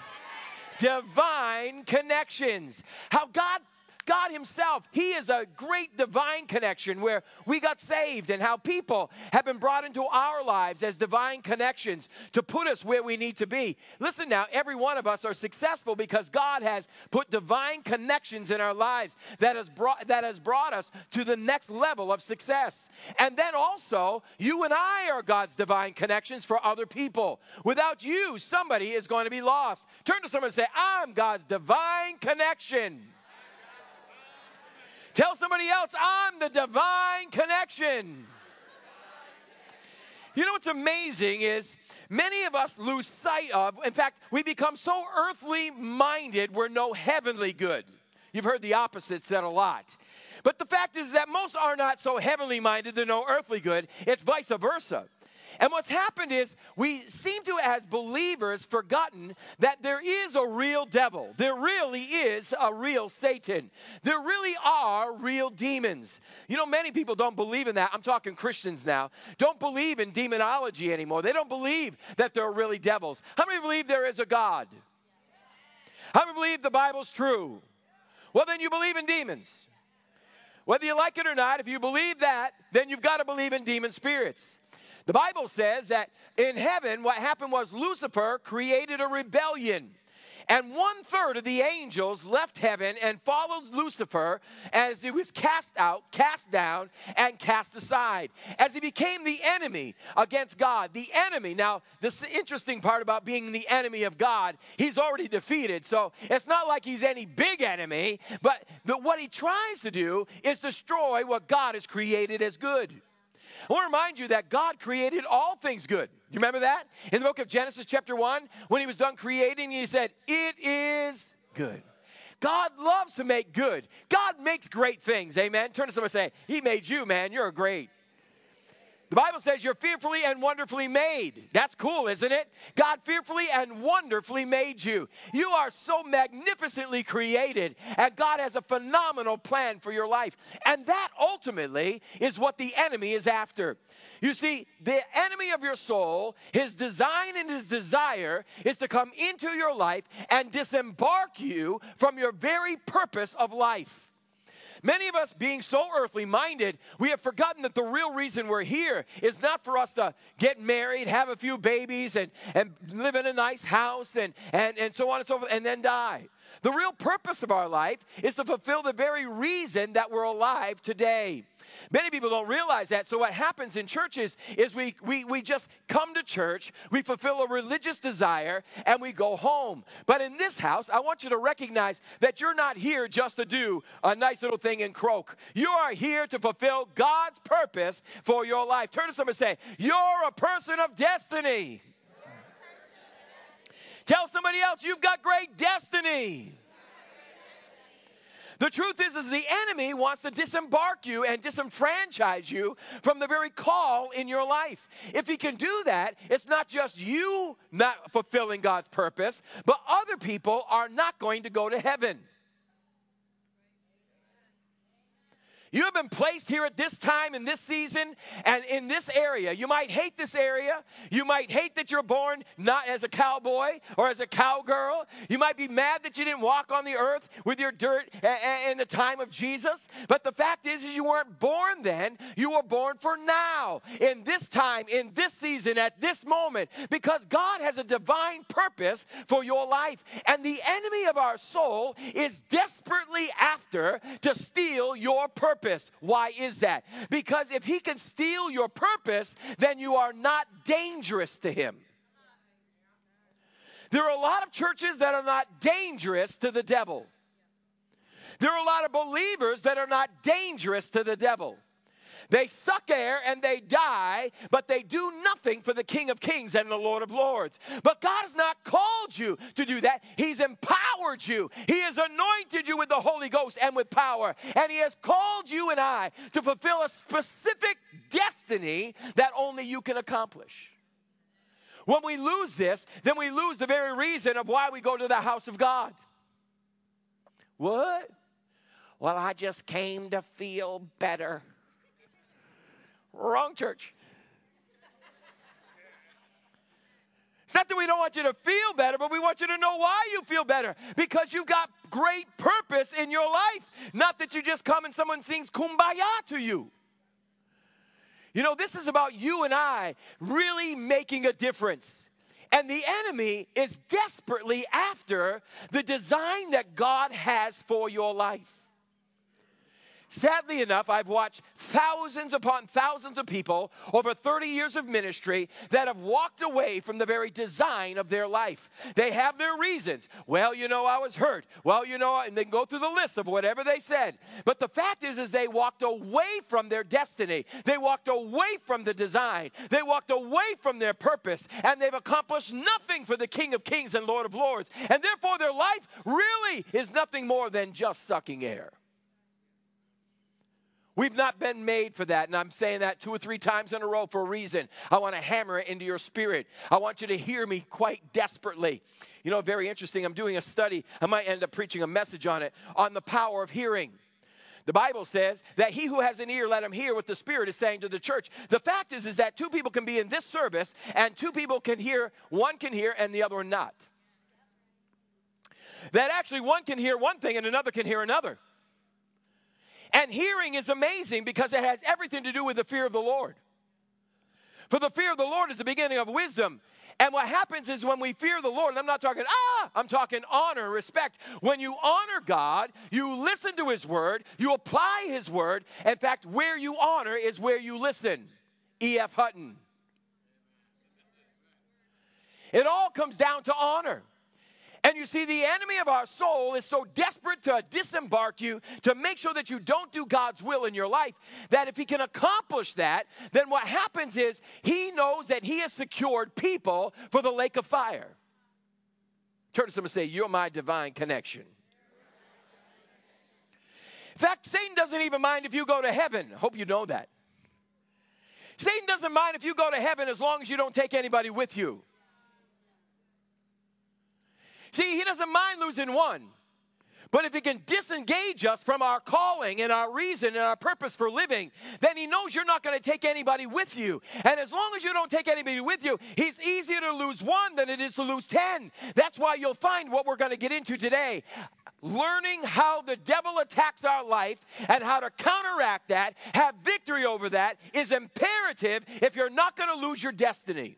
divine connections. How God himself, he is a great divine connection where we got saved, and how people have been brought into our lives as divine connections to put us where we need to be. Listen now, every one of us are successful because God has put divine connections in our lives that has brought us to the next level of success. And then also, you and I are God's divine connections for other people. Without you, somebody is going to be lost. Turn to someone and say, I'm God's divine connection. Tell somebody else, I'm the divine connection. You know what's amazing is many of us lose sight of, in fact, we become so earthly minded, we're no heavenly good. You've heard the opposite said a lot. But the fact is that most are not so heavenly minded, they're no earthly good. It's vice versa. And what's happened is we seem to, as believers, forgotten that there is a real devil. There really is a real Satan. There really are real demons. You know, many people don't believe in that. I'm talking Christians now. Don't believe in demonology anymore. They don't believe that there are really devils. How many believe there is a God? How many believe the Bible's true? Well, then you believe in demons. Whether you like it or not, if you believe that, then you've got to believe in demon spirits. The Bible says that in heaven, what happened was Lucifer created a rebellion. And 1/3 of the angels left heaven and followed Lucifer as he was cast out, cast down, and cast aside. As he became the enemy against God. The enemy. Now, this is the interesting part about being the enemy of God. He's already defeated. So it's not like he's any big enemy. But what he tries to do is destroy what God has created as good. I want to remind you that God created all things good. You remember that? In the book of Genesis chapter 1, when he was done creating, he said, it is good. God loves to make good. God makes great things. Amen. Turn to someone and say, he made you, man. You're great. The Bible says you're fearfully and wonderfully made. That's cool, isn't it? God fearfully and wonderfully made you. You are so magnificently created, and God has a phenomenal plan for your life. And that ultimately is what the enemy is after. You see, the enemy of your soul, his design and his desire is to come into your life and disembark you from your very purpose of life. Many of us, being so earthly minded, we have forgotten that the real reason we're here is not for us to get married, have a few babies, and live in a nice house, and so on and so forth, and then die. The real purpose of our life is to fulfill the very reason that we're alive today. Many people don't realize that. So what happens in churches is we just come to church, we fulfill a religious desire, and we go home. But in this house, I want you to recognize that you're not here just to do a nice little thing and croak. You are here to fulfill God's purpose for your life. Turn to somebody and say, you're a person of destiny. Tell somebody else, you've got great destiny. The truth is the enemy wants to disembark you and disenfranchise you from the very call in your life. If he can do that, it's not just you not fulfilling God's purpose, but other people are not going to go to heaven. You have been placed here at this time, in this season, and in this area. You might hate this area. You might hate that you're born not as a cowboy or as a cowgirl. You might be mad that you didn't walk on the earth with your dirt in the time of Jesus. But the fact is you weren't born then. You were born for now, in this time, in this season, at this moment, because God has a divine purpose for your life. And the enemy of our soul is desperately after to steal your purpose. Why is that? Because if he can steal your purpose, then you are not dangerous to him. There are a lot of churches that are not dangerous to the devil. There are a lot of believers that are not dangerous to the devil. They suck air and they die, but they do nothing for the King of Kings and the Lord of Lords. But God has not called you to do that. He's empowered you. He has anointed you with the Holy Ghost and with power. And he has called you and I to fulfill a specific destiny that only you can accomplish. When we lose this, then we lose the very reason of why we go to the house of God. What? Well, I just came to feel better. Wrong church. It's not that we don't want you to feel better, but we want you to know why you feel better. Because you've got great purpose in your life. Not that you just come and someone sings kumbaya to you. You know, this is about you and I really making a difference. And the enemy is desperately after the design that God has for your life. Sadly enough, I've watched thousands upon thousands of people over 30 years of ministry that have walked away from the very design of their life. They have their reasons. Well, you know, I was hurt. Well, you know, and they go through the list of whatever they said. But the fact is they walked away from their destiny. They walked away from the design. They walked away from their purpose. And they've accomplished nothing for the King of Kings and Lord of Lords. And therefore their life really is nothing more than just sucking air. We've not been made for that, and I'm saying that 2 or 3 times in a row for a reason. I want to hammer it into your spirit. I want you to hear me quite desperately. You know, very interesting. I'm doing a study. I might end up preaching a message on it, on the power of hearing. The Bible says that he who has an ear, let him hear what the Spirit is saying to the church. The fact is that 2 people can be in this service, and 2 people can hear, one can hear, and the other one not. That actually one can hear one thing, and another can hear another. And hearing is amazing because it has everything to do with the fear of the Lord. For the fear of the Lord is the beginning of wisdom. And what happens is when we fear the Lord, and I'm not talking, I'm talking honor and respect. When you honor God, you listen to his word, you apply his word. In fact, where you honor is where you listen. E.F. Hutton. It all comes down to honor. And you see, the enemy of our soul is so desperate to disembark you, to make sure that you don't do God's will in your life, that if he can accomplish that, then what happens is he knows that he has secured people for the lake of fire. Turn to someone and say, you're my divine connection. In fact, Satan doesn't even mind if you go to heaven. I hope you know that. Satan doesn't mind if you go to heaven as long as you don't take anybody with you. See, he doesn't mind losing one. But if he can disengage us from our calling and our reason and our purpose for living, then he knows you're not going to take anybody with you. And as long as you don't take anybody with you, he's easier to lose one than it is to lose 10. That's why you'll find what we're going to get into today. Learning how the devil attacks our life and how to counteract that, have victory over that, is imperative if you're not going to lose your destiny.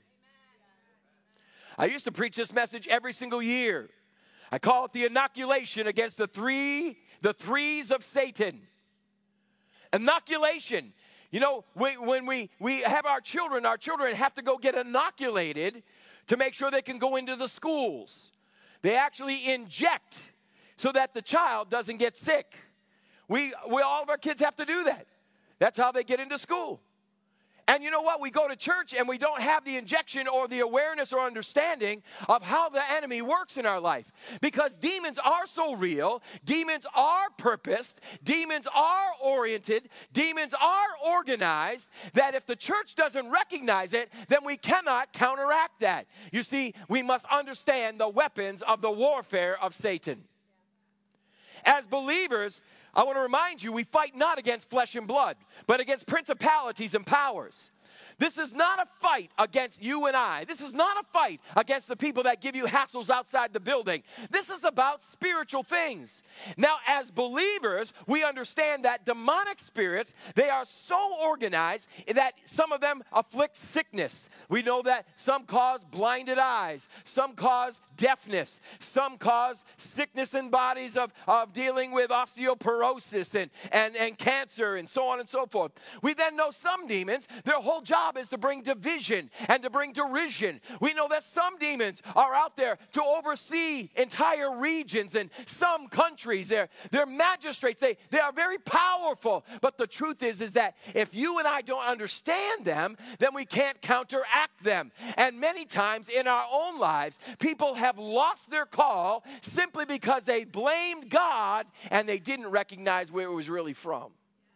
I used to preach this message every single year. I call it the inoculation against the threes of Satan. Inoculation. You know, when we have our children have to go get inoculated to make sure they can go into the schools. They actually inject so that the child doesn't get sick. All of our kids have to do that. That's how they get into school. And you know what? We go to church and we don't have the injection or the awareness or understanding of how the enemy works in our life. Because demons are so real, demons are purposed, demons are oriented, demons are organized, that if the church doesn't recognize it, then we cannot counteract that. You see, we must understand the weapons of the warfare of Satan. As believers, I want to remind you, we fight not against flesh and blood, but against principalities and powers. This is not a fight against you and I. This is not a fight against the people that give you hassles outside the building. This is about spiritual things. Now, as believers, we understand that demonic spirits, they are so organized that some of them afflict sickness. We know that some cause blinded eyes, some cause deafness, some cause sickness in bodies of dealing with osteoporosis and cancer and so on and so forth. We then know some demons, their whole job is to bring division and to bring derision. We know that some demons are out there to oversee entire regions and some countries. They're magistrates. They are very powerful. But the truth is that if you and I don't understand them, then we can't counteract them. And many times in our own lives, people have lost their call simply because they blamed God and they didn't recognize where it was really from.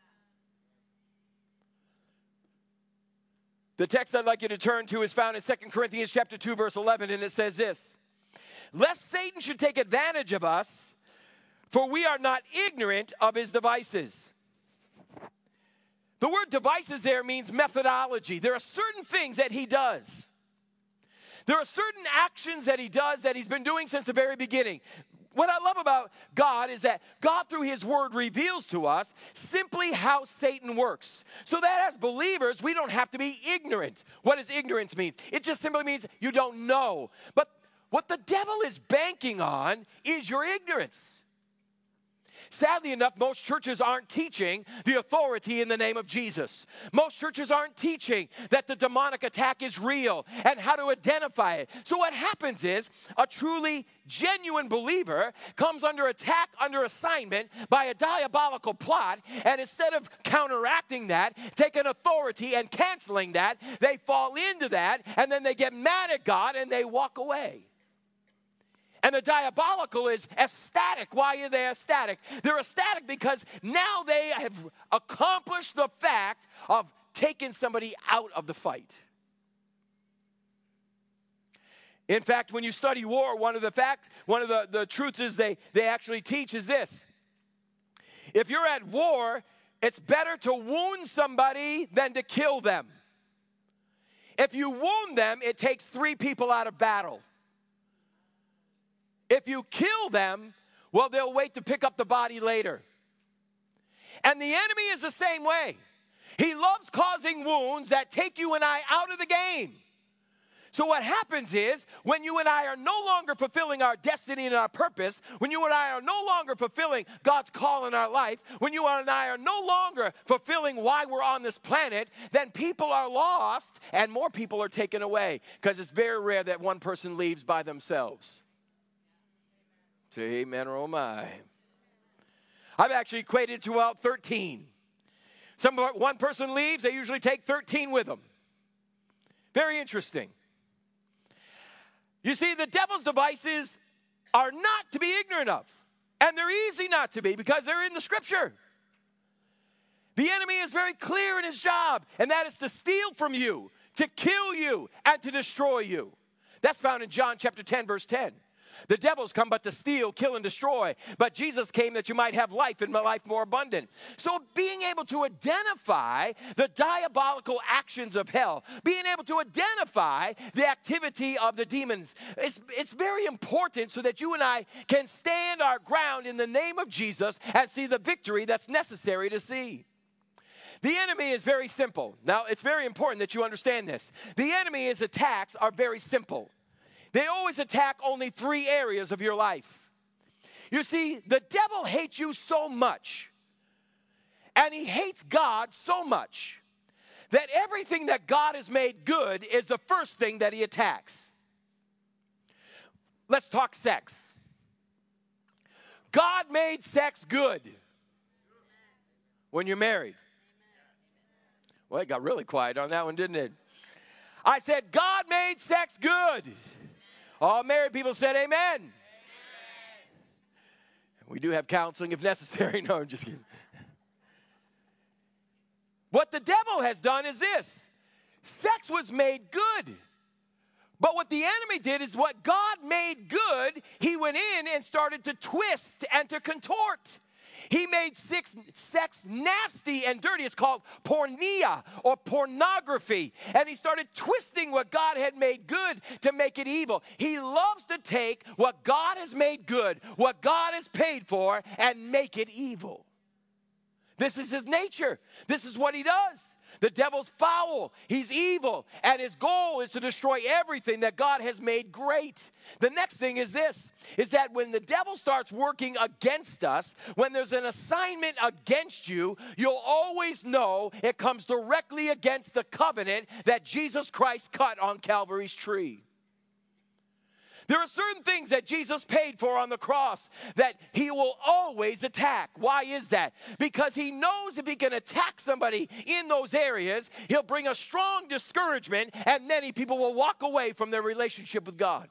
The text I'd like you to turn to is found in 2 Corinthians chapter 2, verse 11, and it says this: "Lest Satan should take advantage of us, for we are not ignorant of his devices." The word devices there means methodology. There are certain things that he does. There are certain actions that he does that he's been doing since the very beginning. What I love about God is that God, through his word, reveals to us simply how Satan works. So that as believers, we don't have to be ignorant. What does ignorance mean? It just simply means you don't know. But what the devil is banking on is your ignorance. Sadly enough, most churches aren't teaching the authority in the name of Jesus. Most churches aren't teaching that the demonic attack is real and how to identify it. So what happens is a truly genuine believer comes under attack, under assignment by a diabolical plot, and instead of counteracting that, taking authority and canceling that, they fall into that, and then they get mad at God and they walk away. And the diabolical is ecstatic. Why are they ecstatic? They're ecstatic because now they have accomplished the fact of taking somebody out of the fight. In fact, when you study war, one of the truths is they actually teach is this: if you're at war, it's better to wound somebody than to kill them. If you wound them, it takes 3 people out of battle. If you kill them, well, they'll wait to pick up the body later. And the enemy is the same way. He loves causing wounds that take you and I out of the game. So what happens is, when you and I are no longer fulfilling our destiny and our purpose, when you and I are no longer fulfilling God's call in our life, when you and I are no longer fulfilling why we're on this planet, then people are lost and more people are taken away, because it's very rare that one person leaves by themselves. Say amen or oh my. I've actually equated to about 13. One person leaves, they usually take 13 with them. Very interesting. You see, the devil's devices are not to be ignorant of. And they're easy not to be because they're in the scripture. The enemy is very clear in his job, and that is to steal from you, to kill you, and to destroy you. That's found in John chapter 10, verse 10. The devil's come but to steal, kill, and destroy. But Jesus came that you might have life and life more abundant. So being able to identify the diabolical actions of hell, being able to identify the activity of the demons, it's very important so that you and I can stand our ground in the name of Jesus and see the victory that's necessary to see. The enemy is very simple. Now, it's very important that you understand this. The enemy's attacks are very simple. They always attack only 3 areas of your life. You see, the devil hates you so much, and he hates God so much, that everything that God has made good is the first thing that he attacks. Let's talk sex. God made sex good when you're married. Well, it got really quiet on that one, didn't it? I said, God made sex good. All married people said amen. Amen. We do have counseling if necessary. No, I'm just kidding. What the devil has done is this. Sex was made good. But what the enemy did is what God made good, he went in and started to twist and to contort. He made sex nasty and dirty. It's called porneia or pornography. And he started twisting what God had made good to make it evil. He loves to take what God has made good, what God has paid for, and make it evil. This is his nature. This is what he does. The devil's foul. He's evil. And his goal is to destroy everything that God has made great. The next thing is this, is that when the devil starts working against us, when there's an assignment against you, you'll always know it comes directly against the covenant that Jesus Christ cut on Calvary's tree. There are certain things that Jesus paid for on the cross that he will always attack. Why is that? Because he knows if he can attack somebody in those areas, he'll bring a strong discouragement, and many people will walk away from their relationship with God.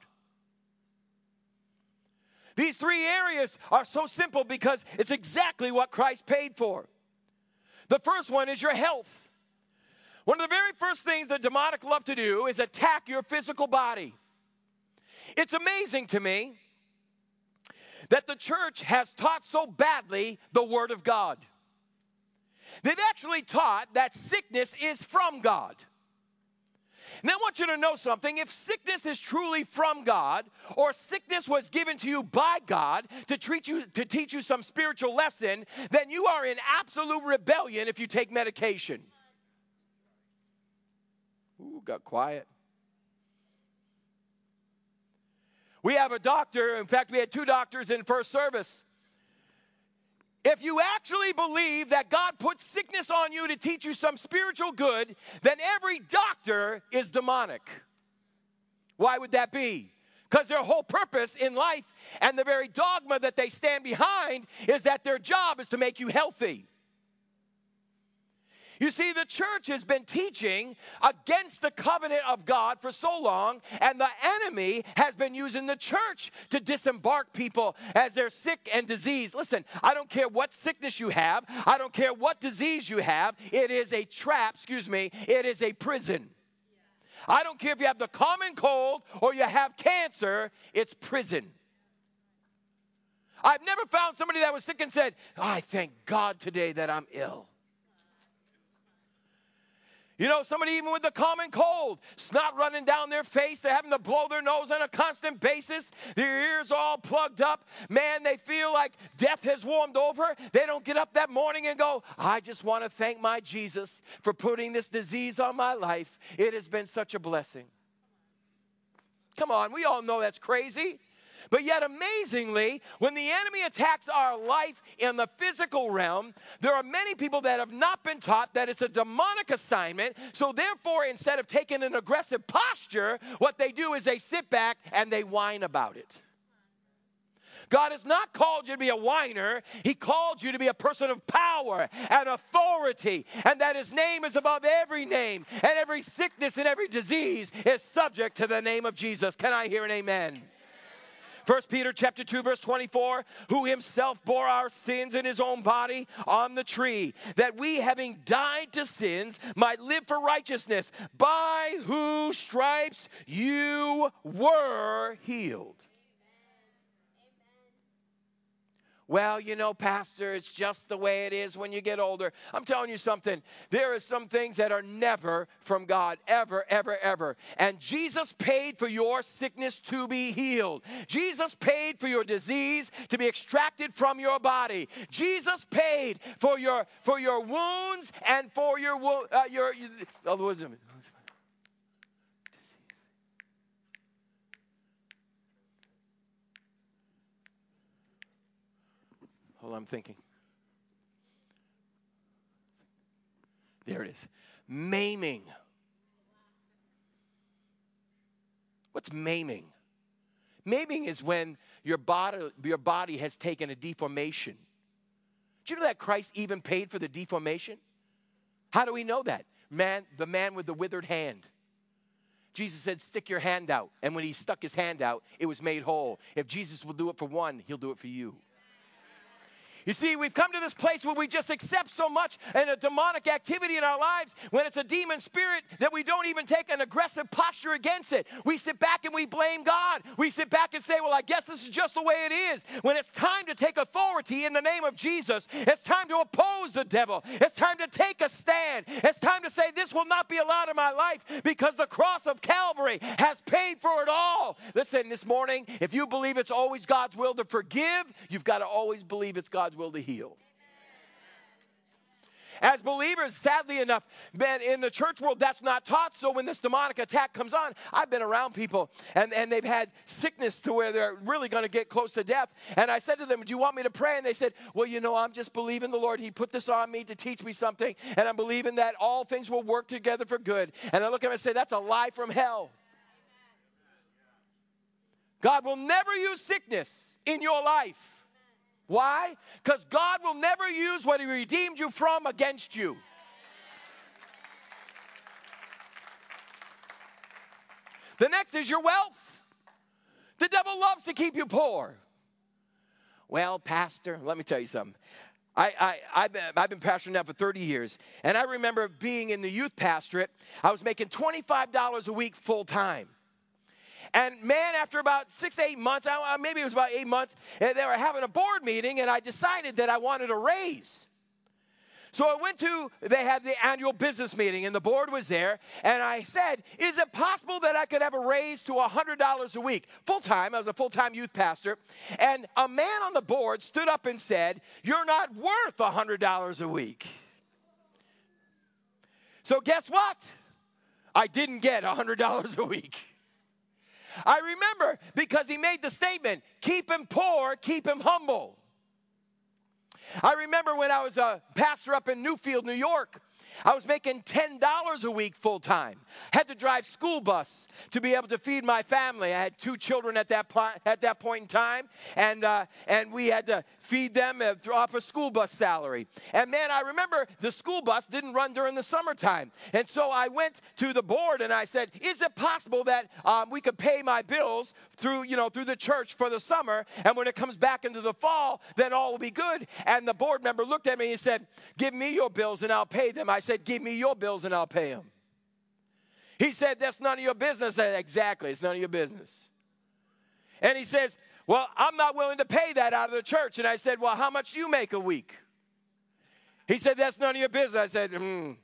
These 3 areas are so simple because it's exactly what Christ paid for. The first one is your health. One of the very first things the demonic love to do is attack your physical body. It's amazing to me that the church has taught so badly the Word of God. They've actually taught that sickness is from God. And I want you to know something. If sickness is truly from God, or sickness was given to you by God to teach you some spiritual lesson, then you are in absolute rebellion if you take medication. Ooh, got quiet. We have a doctor. In fact, we had 2 doctors in first service. If you actually believe that God put sickness on you to teach you some spiritual good, then every doctor is demonic. Why would that be? Because their whole purpose in life and the very dogma that they stand behind is that their job is to make you healthy. You see, the church has been teaching against the covenant of God for so long, and the enemy has been using the church to disembark people as they're sick and diseased. Listen, I don't care what sickness you have. I don't care what disease you have. It is a trap, it is a prison. I don't care if you have the common cold or you have cancer, it's prison. I've never found somebody that was sick and said, I thank God today that I'm ill. You know, somebody even with the common cold, snot running down their face, they're having to blow their nose on a constant basis, their ears all plugged up. Man, they feel like death has warmed over. They don't get up that morning and go, I just want to thank my Jesus for putting this disease on my life. It has been such a blessing. Come on, we all know that's crazy. But yet, amazingly, when the enemy attacks our life in the physical realm, there are many people that have not been taught that it's a demonic assignment. So therefore, instead of taking an aggressive posture, what they do is they sit back and they whine about it. God has not called you to be a whiner. He called you to be a person of power and authority, and that his name is above every name, and every sickness and every disease is subject to the name of Jesus. Can I hear an amen? 1 Peter chapter 2, verse 24, who himself bore our sins in his own body on the tree, that we, having died to sins, might live for righteousness, by whose stripes you were healed. Well, you know, Pastor, it's just the way it is when you get older. I'm telling you something. There are some things that are never from God, ever, ever, ever. And Jesus paid for your sickness to be healed. Jesus paid for your disease to be extracted from your body. Jesus paid for your wounds and for your Hold on, I'm thinking. There it is. Maiming. What's maiming? Maiming is when your body has taken a deformation. Do you know that Christ even paid for the deformation? How do we know that? The man with the withered hand. Jesus said, stick your hand out. And when he stuck his hand out, it was made whole. If Jesus will do it for one, he'll do it for you. You see, we've come to this place where we just accept so much and a demonic activity in our lives when it's a demon spirit that we don't even take an aggressive posture against it. We sit back and we blame God. We sit back and say, well, I guess this is just the way it is. When it's time to take authority in the name of Jesus, it's time to oppose the devil. It's time to take a stand. It's time to say, this will not be allowed in my life because the cross of Calvary has paid for it all. Listen, this morning, if you believe it's always God's will to forgive, you've got to always believe it's God's will to heal. As believers, sadly enough, man, in the church world, that's not taught. So when this demonic attack comes on, I've been around people, and they've had sickness to where they're really going to get close to death. And I said to them, do you want me to pray? And they said, well, you know, I'm just believing the Lord. He put this on me to teach me something, and I'm believing that all things will work together for good. And I look at them and say, that's a lie from hell. God will never use sickness in your life. Why? Because God will never use what he redeemed you from against you. The next is your wealth. The devil loves to keep you poor. Well, Pastor, let me tell you something. I've been pastoring now for 30 years, and I remember being in the youth pastorate. I was making $25 a week full time. And man, after about 6 to 8 months, maybe it was about 8 months, they were having a board meeting, and I decided that I wanted a raise. So they had the annual business meeting, and the board was there, and I said, is it possible that I could have a raise to $100 a week? Full-time, I was a full-time youth pastor, and a man on the board stood up and said, you're not worth $100 a week. So guess what? I didn't get $100 a week. I remember because he made the statement, keep him poor, keep him humble. I remember when I was a pastor up in Newfield, New York, I was making $10 a week full time. Had to drive school bus to be able to feed my family. I had 2 children at that point in time, and we had to feed them off a school bus salary. And man, I remember the school bus didn't run during the summertime, and so I went to the board and I said, "Is it possible that we could pay my bills through the church for the summer, and when it comes back into the fall, then all will be good?" And the board member looked at me and said, "Give me your bills and I'll pay them." I said, "Give me your bills and I'll pay them." He said, "That's none of your business." I said, "Exactly, it's none of your business." And he says, "Well, I'm not willing to pay that out of the church." And I said, "Well, how much do you make a week?" He said, "That's none of your business." I said,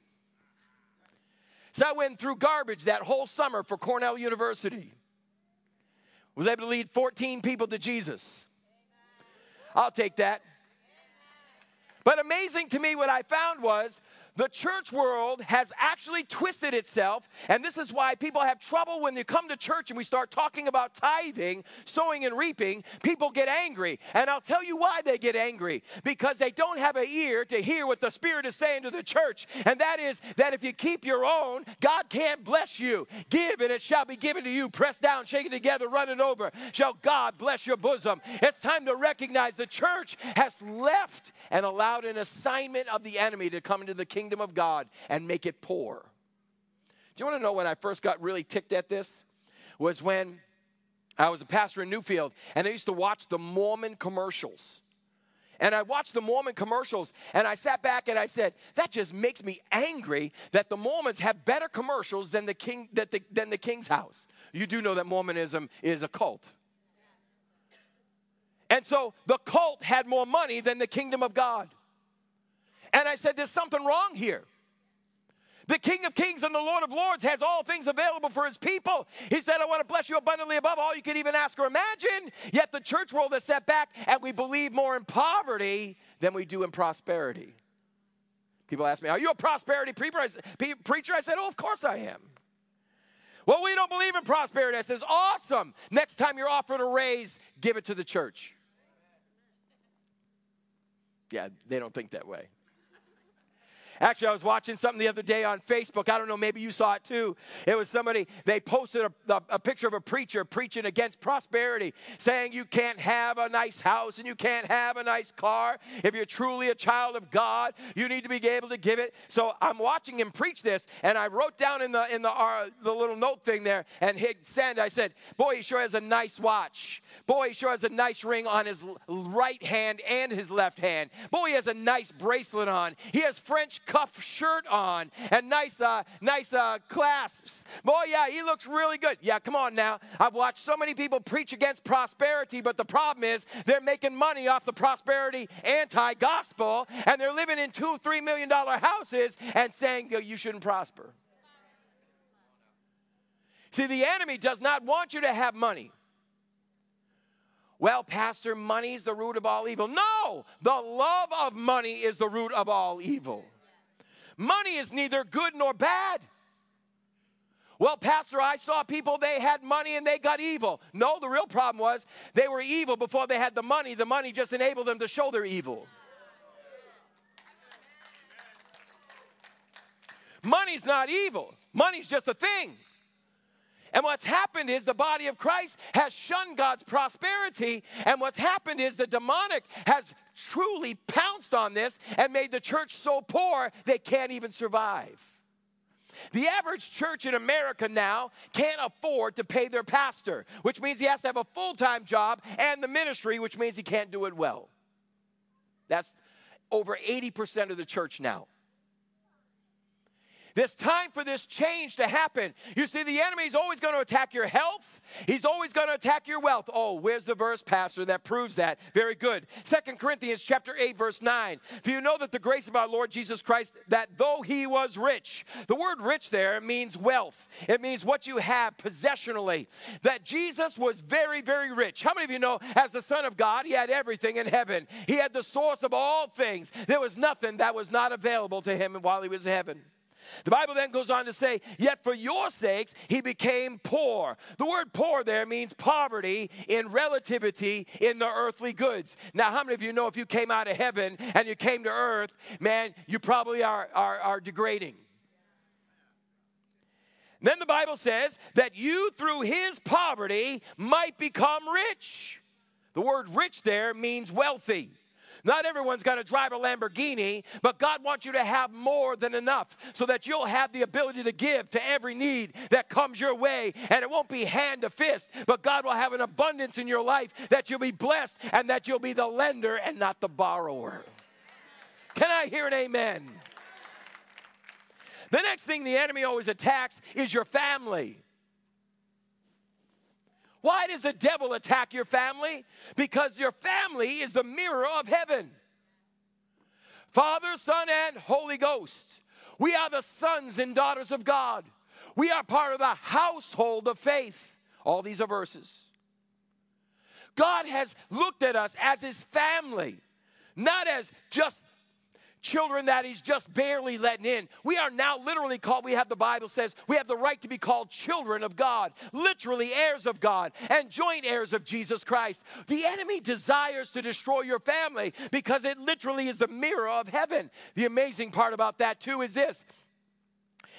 So I went through garbage that whole summer for Cornell University. Was able to lead 14 people to Jesus. I'll take that. But amazing to me, what I found was the church world has actually twisted itself, and this is why people have trouble when they come to church and we start talking about tithing, sowing and reaping. People get angry, and I'll tell you why they get angry. Because they don't have an ear to hear what the Spirit is saying to the church, and that is that if you keep your own, God can't bless you. Give, and it shall be given to you. Pressed down, shaken together, running over, shall God bless your bosom. It's time to recognize the church has left and allowed an assignment of the enemy to come into the kingdom of God and make it poor. Do you want to know when I first got really ticked at this? Was when I was a pastor in Newfield, and I used to watch the Mormon commercials. And I watched the Mormon commercials, and I sat back and I said, that just makes me angry that the Mormons have better commercials than the king's house. You do know that Mormonism is a cult. And so the cult had more money than the kingdom of God. And I said, there's something wrong here. The King of Kings and the Lord of Lords has all things available for his people. He said, I want to bless you abundantly above all you could even ask or imagine. Yet the church world has stepped back, and we believe more in poverty than we do in prosperity. People ask me, are you a prosperity preacher? I said, oh, of course I am. Well, we don't believe in prosperity. I says, awesome. Next time you're offered a raise, give it to the church. Yeah, they don't think that way. Actually, I was watching something the other day on Facebook. I don't know, maybe you saw it too. It was somebody, they posted a picture of a preacher preaching against prosperity, saying you can't have a nice house and you can't have a nice car. If you're truly a child of God, you need to be able to give it. So I'm watching him preach this, and I wrote down in the little note thing there and hit send. I said, boy, he sure has a nice watch. Boy, he sure has a nice ring on his right hand and his left hand. Boy, he has a nice bracelet on. He has French cuff shirt on and nice clasps. Boy, yeah, he looks really good. Yeah, come on now. I've watched so many people preach against prosperity, but the problem is they're making money off the prosperity anti-gospel, and they're living in $2-3 million houses and saying you shouldn't prosper. See, the enemy does not want you to have money. Well, Pastor, money's the root of all evil. No, the love of money is the root of all evil. Money is neither good nor bad. Well, Pastor, I saw people, they had money and they got evil. No, the real problem was they were evil before they had the money. The money just enabled them to show their evil. Money's not evil. Money's just a thing. And what's happened is the body of Christ has shunned God's prosperity. And what's happened is the demonic has truly pounced on this and made the church so poor they can't even survive. The average church in America now can't afford to pay their pastor, which means he has to have a full-time job, and the ministry, which means he can't do it well. That's over 80% of the church now. There's time for this change to happen. You see, the enemy is always going to attack your health. He's always going to attack your wealth. Oh, where's the verse, Pastor, that proves that? Very good. 2 Corinthians chapter 8, verse 9. For you know that the grace of our Lord Jesus Christ, that though he was rich, the word rich there means wealth. It means what you have possessionally. That Jesus was very, very rich. How many of you know, as the Son of God, he had everything in heaven. He had the source of all things. There was nothing that was not available to him while he was in heaven. The Bible then goes on to say, yet for your sakes he became poor. The word poor there means poverty in relativity in the earthly goods. Now, how many of you know if you came out of heaven and you came to earth, man, you probably are degrading. Then the Bible says that you through his poverty might become rich. The word rich there means wealthy. Not everyone's going to drive a Lamborghini, but God wants you to have more than enough so that you'll have the ability to give to every need that comes your way. And it won't be hand to fist, but God will have an abundance in your life that you'll be blessed and that you'll be the lender and not the borrower. Can I hear an amen? The next thing the enemy always attacks is your family. Why does the devil attack your family? Because your family is the mirror of heaven. Father, Son, and Holy Ghost. We are the sons and daughters of God. We are part of the household of faith. All these are verses. God has looked at us as his family, not as just children that he's just barely letting in. We are now literally called, the Bible says, we have the right to be called children of God, literally heirs of God, and joint heirs of Jesus Christ. The enemy desires to destroy your family because it literally is the mirror of heaven. The amazing part about that too is this.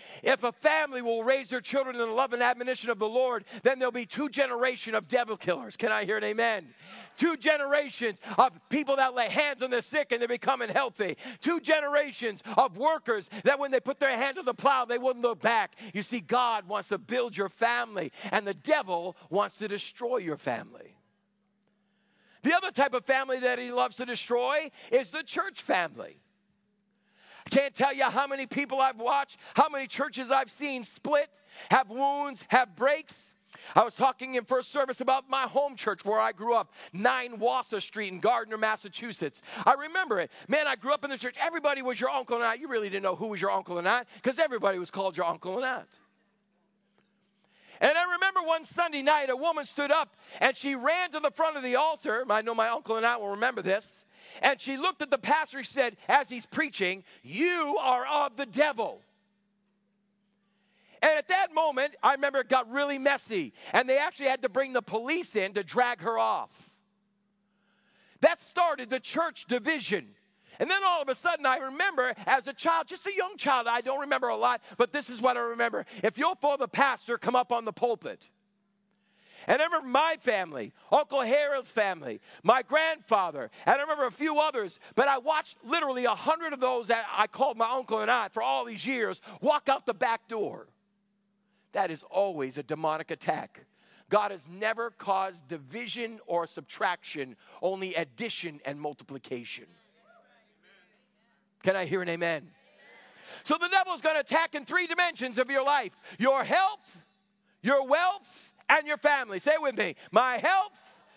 If a family will raise their children in the love and admonition of the Lord, then there'll be 2 generations of devil killers. Can I hear an amen? 2 generations of people that lay hands on the sick and they're becoming healthy. 2 generations of workers that when they put their hand to the plow, they wouldn't look back. You see, God wants to build your family, and the devil wants to destroy your family. The other type of family that he loves to destroy is the church family. I can't tell you how many people I've watched, how many churches I've seen split, have wounds, have breaks. I was talking in first service about my home church where I grew up, 9 Wassa Street in Gardner, Massachusetts. I remember it. Man, I grew up in the church. Everybody was your uncle and aunt. You really didn't know who was your uncle and aunt because everybody was called your uncle and aunt. And I remember one Sunday night, a woman stood up and she ran to the front of the altar. I know my uncle and aunt will remember this. And she looked at the pastor and said, as he's preaching, "You are of the devil." And at that moment, I remember it got really messy. And they actually had to bring the police in to drag her off. That started the church division. And then all of a sudden, I remember as a child, just a young child, I don't remember a lot, but this is what I remember. If you're for the pastor, come up on the pulpit. And I remember my family, Uncle Harold's family, my grandfather, and I remember a few others, but I watched literally 100 of those that I called my uncle and aunt for all these years walk out the back door. That is always a demonic attack. God has never caused division or subtraction, only addition and multiplication. Can I hear an amen? So the devil's going to attack in 3 dimensions of your life: your health, your wealth, and your family. Say it with me. My health.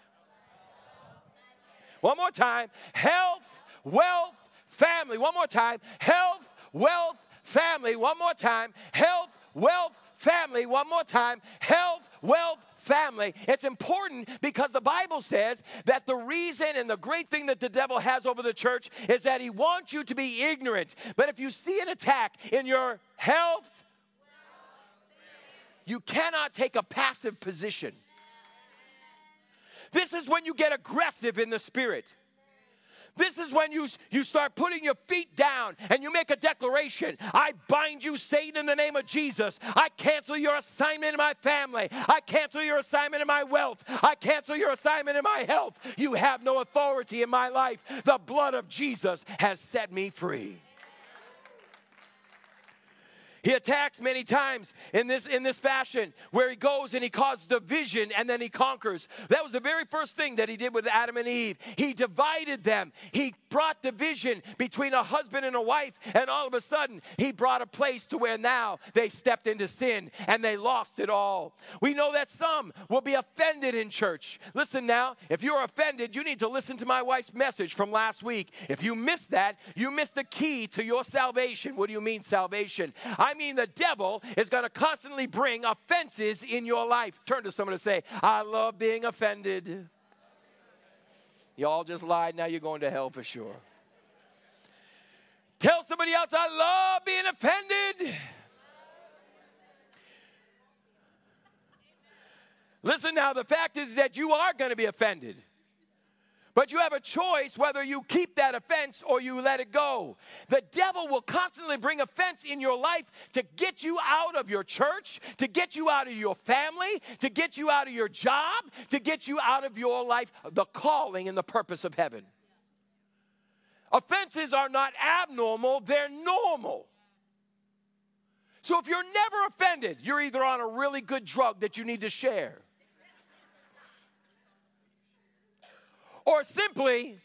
One more time. Health, wealth, family. One more time. Health, wealth, family. One more time. Health, wealth, family. One more time. Health, wealth, family. It's important because the Bible says that the reason and the great thing that the devil has over the church is that he wants you to be ignorant. But if you see an attack in your health, you cannot take a passive position. This is when you get aggressive in the spirit. This is when you start putting your feet down and you make a declaration. I bind you, Satan, in the name of Jesus. I cancel your assignment in my family. I cancel your assignment in my wealth. I cancel your assignment in my health. You have no authority in my life. The blood of Jesus has set me free. He attacks many times in this fashion where he goes and he causes division and then he conquers. That was the very first thing that he did with Adam and Eve. He divided them. He brought division between a husband and a wife, and all of a sudden he brought a place to where now they stepped into sin and they lost it all. We know that some will be offended in church. Listen now, if you're offended, you need to listen to my wife's message from last week. If you missed that, you missed the key to your salvation. What do you mean salvation? I mean the devil is going to constantly bring offenses in your life. Turn to someone and say, I love being offended. You all just lied. Now you're going to hell for sure. Tell somebody else, I love being offended. Listen now, the fact is that you are going to be offended. But you have a choice whether you keep that offense or you let it go. The devil will constantly bring offense in your life to get you out of your church, to get you out of your family, to get you out of your job, to get you out of your life, the calling and the purpose of heaven. Offenses are not abnormal, they're normal. So if you're never offended, you're either on a really good drug that you need to share, or simply,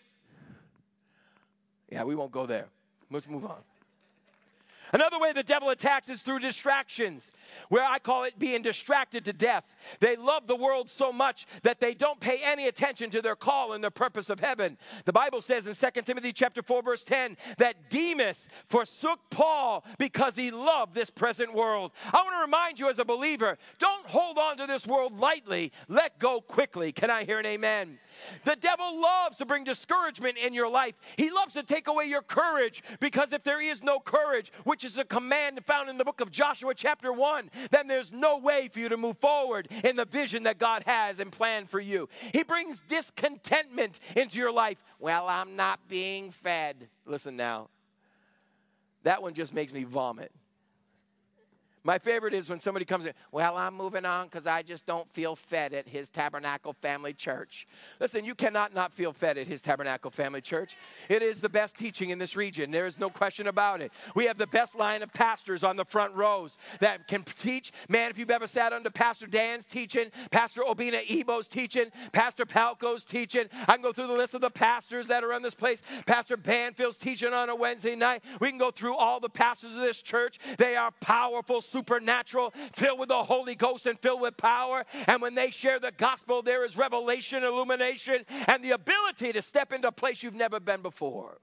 we won't go there. Let's move on. Another way the devil attacks is through distractions, where I call it being distracted to death. They love the world so much that they don't pay any attention to their call and their purpose of heaven. The Bible says in 2 Timothy chapter 4, verse 10, that Demas forsook Paul because he loved this present world. I want to remind you as a believer, don't hold on to this world lightly. Let go quickly. Can I hear an amen? The devil loves to bring discouragement in your life. He loves to take away your courage, because if there is no courage, which is a command found in the book of Joshua chapter 1, then there's no way for you to move forward in the vision that God has and planned for you. He brings discontentment into your life. Well, I'm not being fed. Listen now. That one just makes me vomit. My favorite is when somebody comes in, well, I'm moving on because I just don't feel fed at His Tabernacle Family Church. Listen, you cannot not feel fed at His Tabernacle Family Church. It is the best teaching in this region. There is no question about it. We have the best line of pastors on the front rows that can teach. Man, if you've ever sat under Pastor Dan's teaching, Pastor Obina Ebo's teaching, Pastor Palco's teaching, I can go through the list of the pastors that are in this place. Pastor Banfield's teaching on a Wednesday night. We can go through all the pastors of this church. They are powerful, supernatural, filled with the Holy Ghost and filled with power. And when they share the gospel, there is revelation, illumination, and the ability to step into a place you've never been before.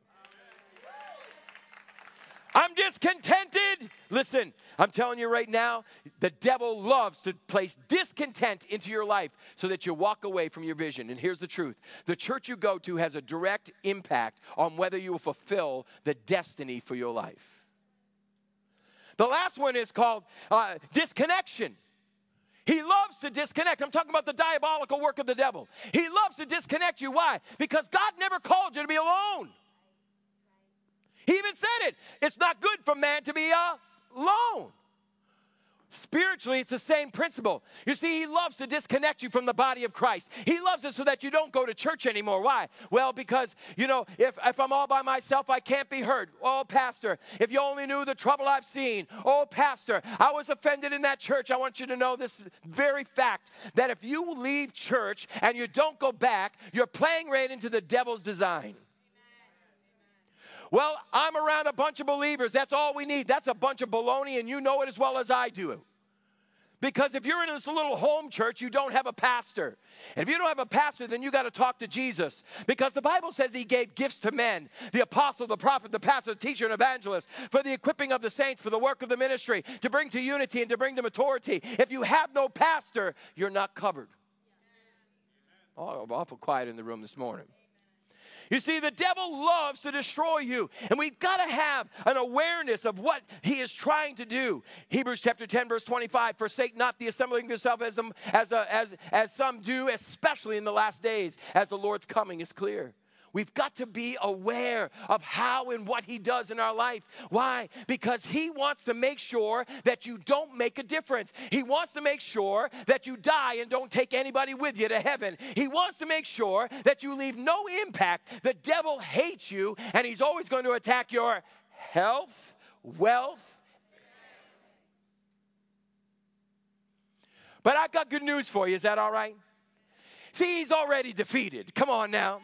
I'm discontented. Listen, I'm telling you right now, the devil loves to place discontent into your life so that you walk away from your vision. And here's the truth. The church you go to has a direct impact on whether you will fulfill the destiny for your life. The last one is called disconnection. He loves to disconnect. I'm talking about the diabolical work of the devil. He loves to disconnect you. Why? Because God never called you to be alone. He even said it. It's not good for man to be alone. Spiritually, it's the same principle. You see, he loves to disconnect you from the body of Christ. He loves it so that you don't go to church anymore. Why? Well, because, if I'm all by myself, I can't be heard. Oh, pastor, if you only knew the trouble I've seen. Oh, pastor, I was offended in that church. I want you to know this very fact, that if you leave church and you don't go back, you're playing right into the devil's design. Well, I'm around a bunch of believers. That's all we need. That's a bunch of baloney, and you know it as well as I do. Because if you're in this little home church, you don't have a pastor. And if you don't have a pastor, then you got to talk to Jesus. Because the Bible says He gave gifts to men, the apostle, the prophet, the pastor, the teacher, and evangelist, for the equipping of the saints, for the work of the ministry, to bring to unity and to bring to maturity. If you have no pastor, you're not covered. Oh, I'm awful quiet in the room this morning. You see, the devil loves to destroy you. And we've got to have an awareness of what he is trying to do. Hebrews chapter 10, verse 25, forsake not the assembling of yourself as some do, especially in the last days, as the Lord's coming is clear. We've got to be aware of how and what He does in our life. Why? Because He wants to make sure that you don't make a difference. He wants to make sure that you die and don't take anybody with you to heaven. He wants to make sure that you leave no impact. The devil hates you, and he's always going to attack your health, wealth. But I've got good news for you. Is that all right? See, he's already defeated. Come on now.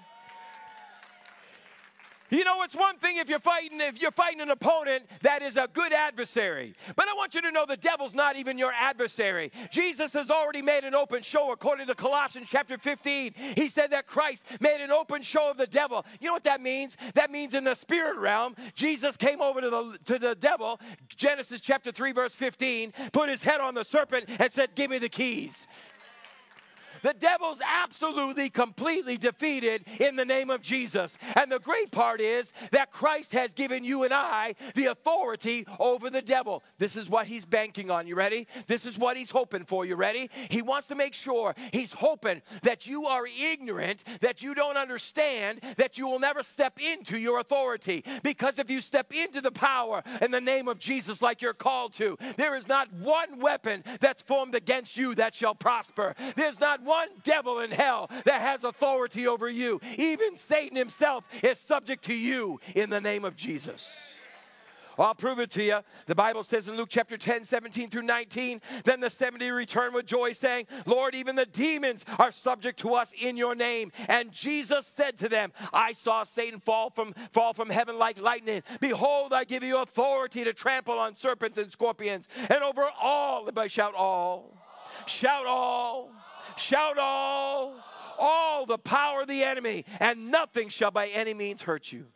You know, it's one thing if you're fighting an opponent that is a good adversary. But I want you to know the devil's not even your adversary. Jesus has already made an open show according to Colossians chapter 15. He said that Christ made an open show of the devil. You know what that means? That means in the spirit realm, Jesus came over to the devil, Genesis chapter 3 verse 15, put his head on the serpent and said, give me the keys. The devil's absolutely, completely defeated in the name of Jesus. And the great part is that Christ has given you and I the authority over the devil. This is what he's banking on. You ready? This is what he's hoping for. You ready? He wants to make sure, he's hoping that you are ignorant, that you don't understand, that you will never step into your authority. Because if you step into the power in the name of Jesus like you're called to, there is not one weapon that's formed against you that shall prosper. There's not one devil in hell that has authority over you. Even Satan himself is subject to you in the name of Jesus. I'll prove it to you. The Bible says in Luke chapter 10, 17 through 19, then the 70 returned with joy, saying, Lord, even the demons are subject to us in your name. And Jesus said to them, I saw Satan fall from heaven like lightning. Behold, I give you authority to trample on serpents and scorpions, and over all, everybody shout all, shout all, shout all the power of the enemy, and nothing shall by any means hurt you.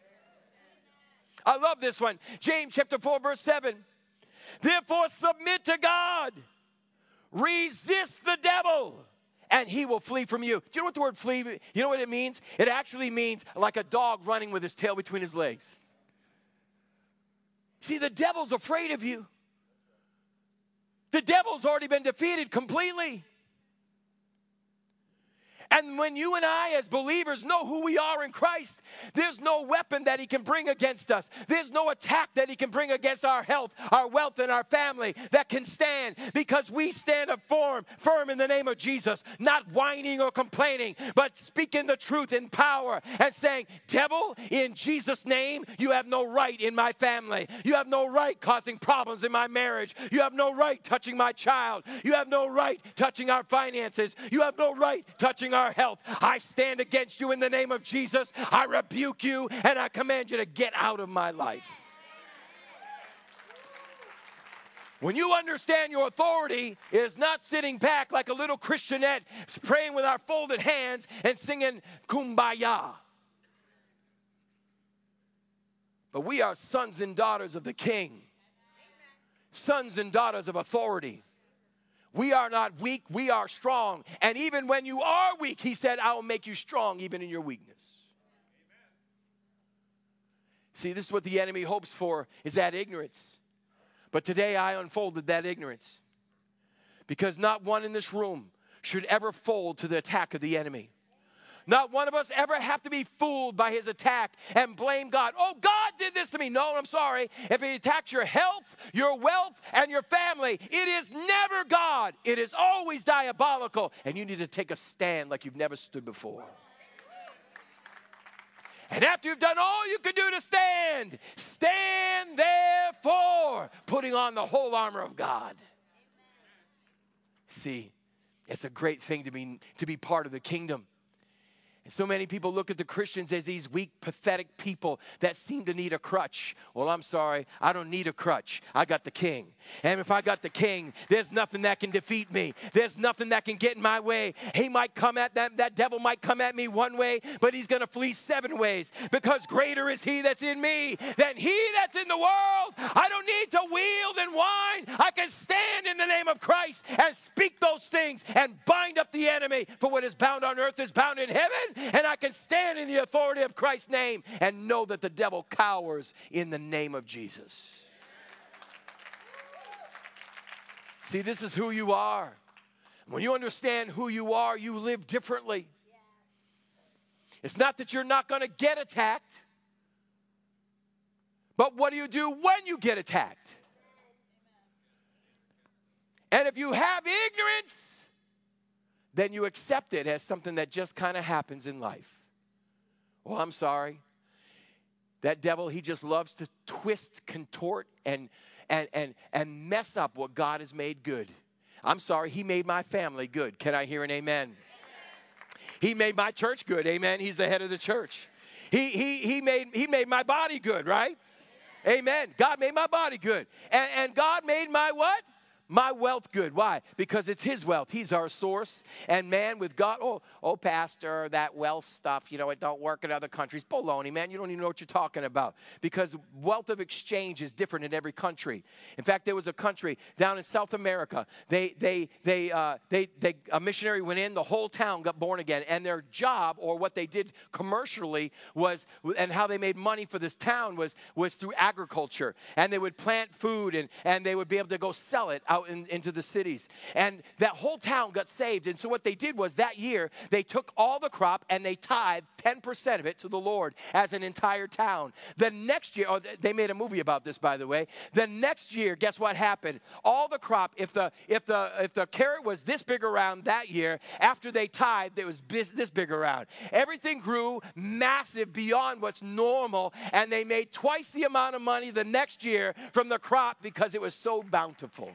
I love this one. James chapter 4 verse 7. Therefore submit to God. Resist the devil, and he will flee from you. Do you know what the word flee, you know what it means? It actually means like a dog running with his tail between his legs. See, the devil's afraid of you. The devil's already been defeated completely. And when you and I as believers know who we are in Christ, there's no weapon that he can bring against us. There's no attack that he can bring against our health, our wealth, and our family that can stand, because we stand up firm in the name of Jesus, not whining or complaining, but speaking the truth in power and saying, devil, in Jesus' name, you have no right in my family. You have no right causing problems in my marriage. You have no right touching my child. You have no right touching our finances. You have no right touching our health. I stand against you in the name of Jesus. I rebuke you and I command you to get out of my life. When you understand your authority is not sitting back like a little Christianette praying with our folded hands and singing Kumbaya. But we are sons and daughters of the King. Sons and daughters of authority. We are not weak, we are strong. And even when you are weak, he said, I will make you strong even in your weakness. See, this is what the enemy hopes for, is that ignorance. But today I unfolded that ignorance. Because not one in this room should ever fold to the attack of the enemy. Not one of us ever have to be fooled by his attack and blame God. Oh, God did this to me. No, I'm sorry. If he attacks your health, your wealth, and your family, it is never God. It is always diabolical. And you need to take a stand like you've never stood before. And after you've done all you can do to stand, stand therefore, putting on the whole armor of God. See, it's a great thing to be part of the kingdom. And so many people look at the Christians as these weak, pathetic people that seem to need a crutch. Well, I'm sorry, I don't need a crutch. I got the King. And if I got the King, there's nothing that can defeat me. There's nothing that can get in my way. He might come at that devil might come at me one way, but he's going to flee 7 ways. Because greater is he that's in me than he that's in the world. I don't need to wield and whine. I can stand in the name of Christ and speak those things and bind up the enemy. For what is bound on earth is bound in heaven. And I can stand in the authority of Christ's name and know that the devil cowers in the name of Jesus. See, this is who you are. When you understand who you are, you live differently. It's not that you're not going to get attacked, but what do you do when you get attacked? And if you have ignorance, then you accept it as something that just kind of happens in life. Well, I'm sorry. That devil, he just loves to twist, contort, and mess up what God has made good. I'm sorry, he made my family good. Can I hear an amen? He made my church good. Amen. He's the head of the church. He made my body good, right? Amen. God made my body good. And God made my what? My wealth good. Why? Because it's his wealth. He's our source. And man, with God, oh, pastor, that wealth stuff, it don't work in other countries. Baloney, man. You don't even know what you're talking about. Because wealth of exchange is different in every country. In fact, there was a country down in South America. A missionary went in, the whole town got born again. And their job, or what they did commercially was, and how they made money for this town was through agriculture. And they would plant food and they would be able to go sell it out into the cities. And that whole town got saved. And so what they did was that year, they took all the crop and they tithed 10% of it to the Lord as an entire town. The next year, they made a movie about this, by the way. The next year, guess what happened? All the crop, if the carrot was this big around that year, after they tithed, it was this big around. Everything grew massive beyond what's normal, and they made twice the amount of money the next year from the crop because it was so bountiful.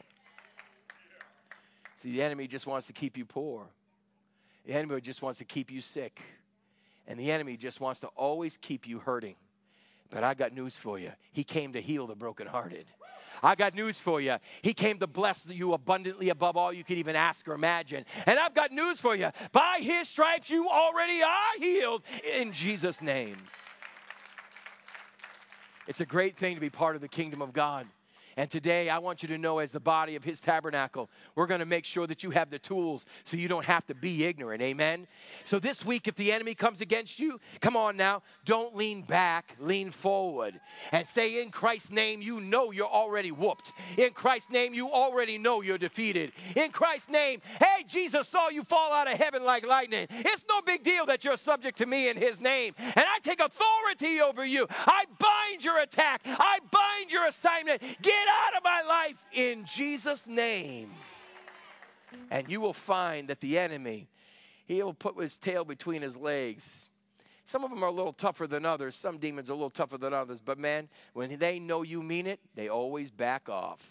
See, the enemy just wants to keep you poor. The enemy just wants to keep you sick. And the enemy just wants to always keep you hurting. But I got news for you. He came to heal the brokenhearted. I got news for you. He came to bless you abundantly above all you could even ask or imagine. And I've got news for you. By his stripes you already are healed in Jesus' name. It's a great thing to be part of the kingdom of God. And today, I want you to know, as the body of His tabernacle, we're going to make sure that you have the tools so you don't have to be ignorant. Amen? So this week, if the enemy comes against you, come on now, don't lean back, lean forward. And say, in Christ's name, you know you're already whooped. In Christ's name, you already know you're defeated. In Christ's name, hey, Jesus saw you fall out of heaven like lightning. It's no big deal that you're subject to me in His name. And I take authority over you. I bind your attack. I bind your assignment. Get out of my life in Jesus' name. And you will find that the enemy, he'll put his tail between his legs. Some of them are a little tougher than others. Some demons are a little tougher than others. But man, when they know you mean it, they always back off.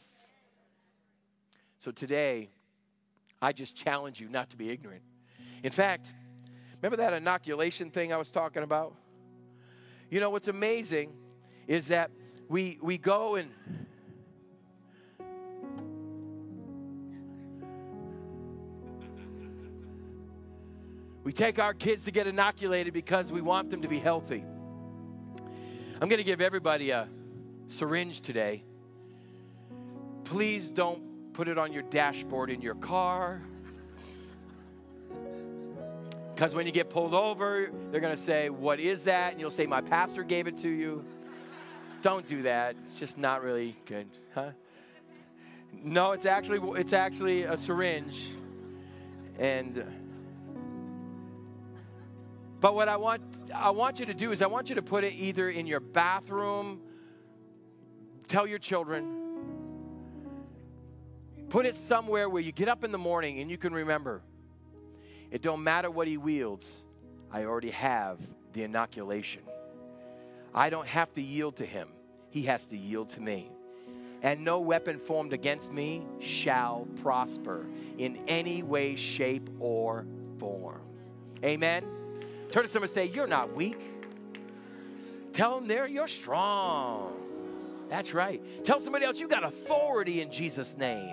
So today, I just challenge you not to be ignorant. In fact, remember that inoculation thing I was talking about? You know, what's amazing is that we go and we take our kids to get inoculated because we want them to be healthy. I'm going to give everybody a syringe today. Please don't put it on your dashboard in your car. Because when you get pulled over, they're going to say, what is that? And you'll say, my pastor gave it to you. Don't do that. It's just not really good. Huh? No, it's actually a syringe. But what I want you to do is I want you to put it either in your bathroom. Tell your children. Put it somewhere where you get up in the morning and you can remember. It don't matter what he wields. I already have the inoculation. I don't have to yield to him. He has to yield to me. And no weapon formed against me shall prosper in any way, shape, or form. Amen? Turn to someone and say, you're not weak. Tell them you're strong. That's right. Tell somebody else, you got authority in Jesus' name.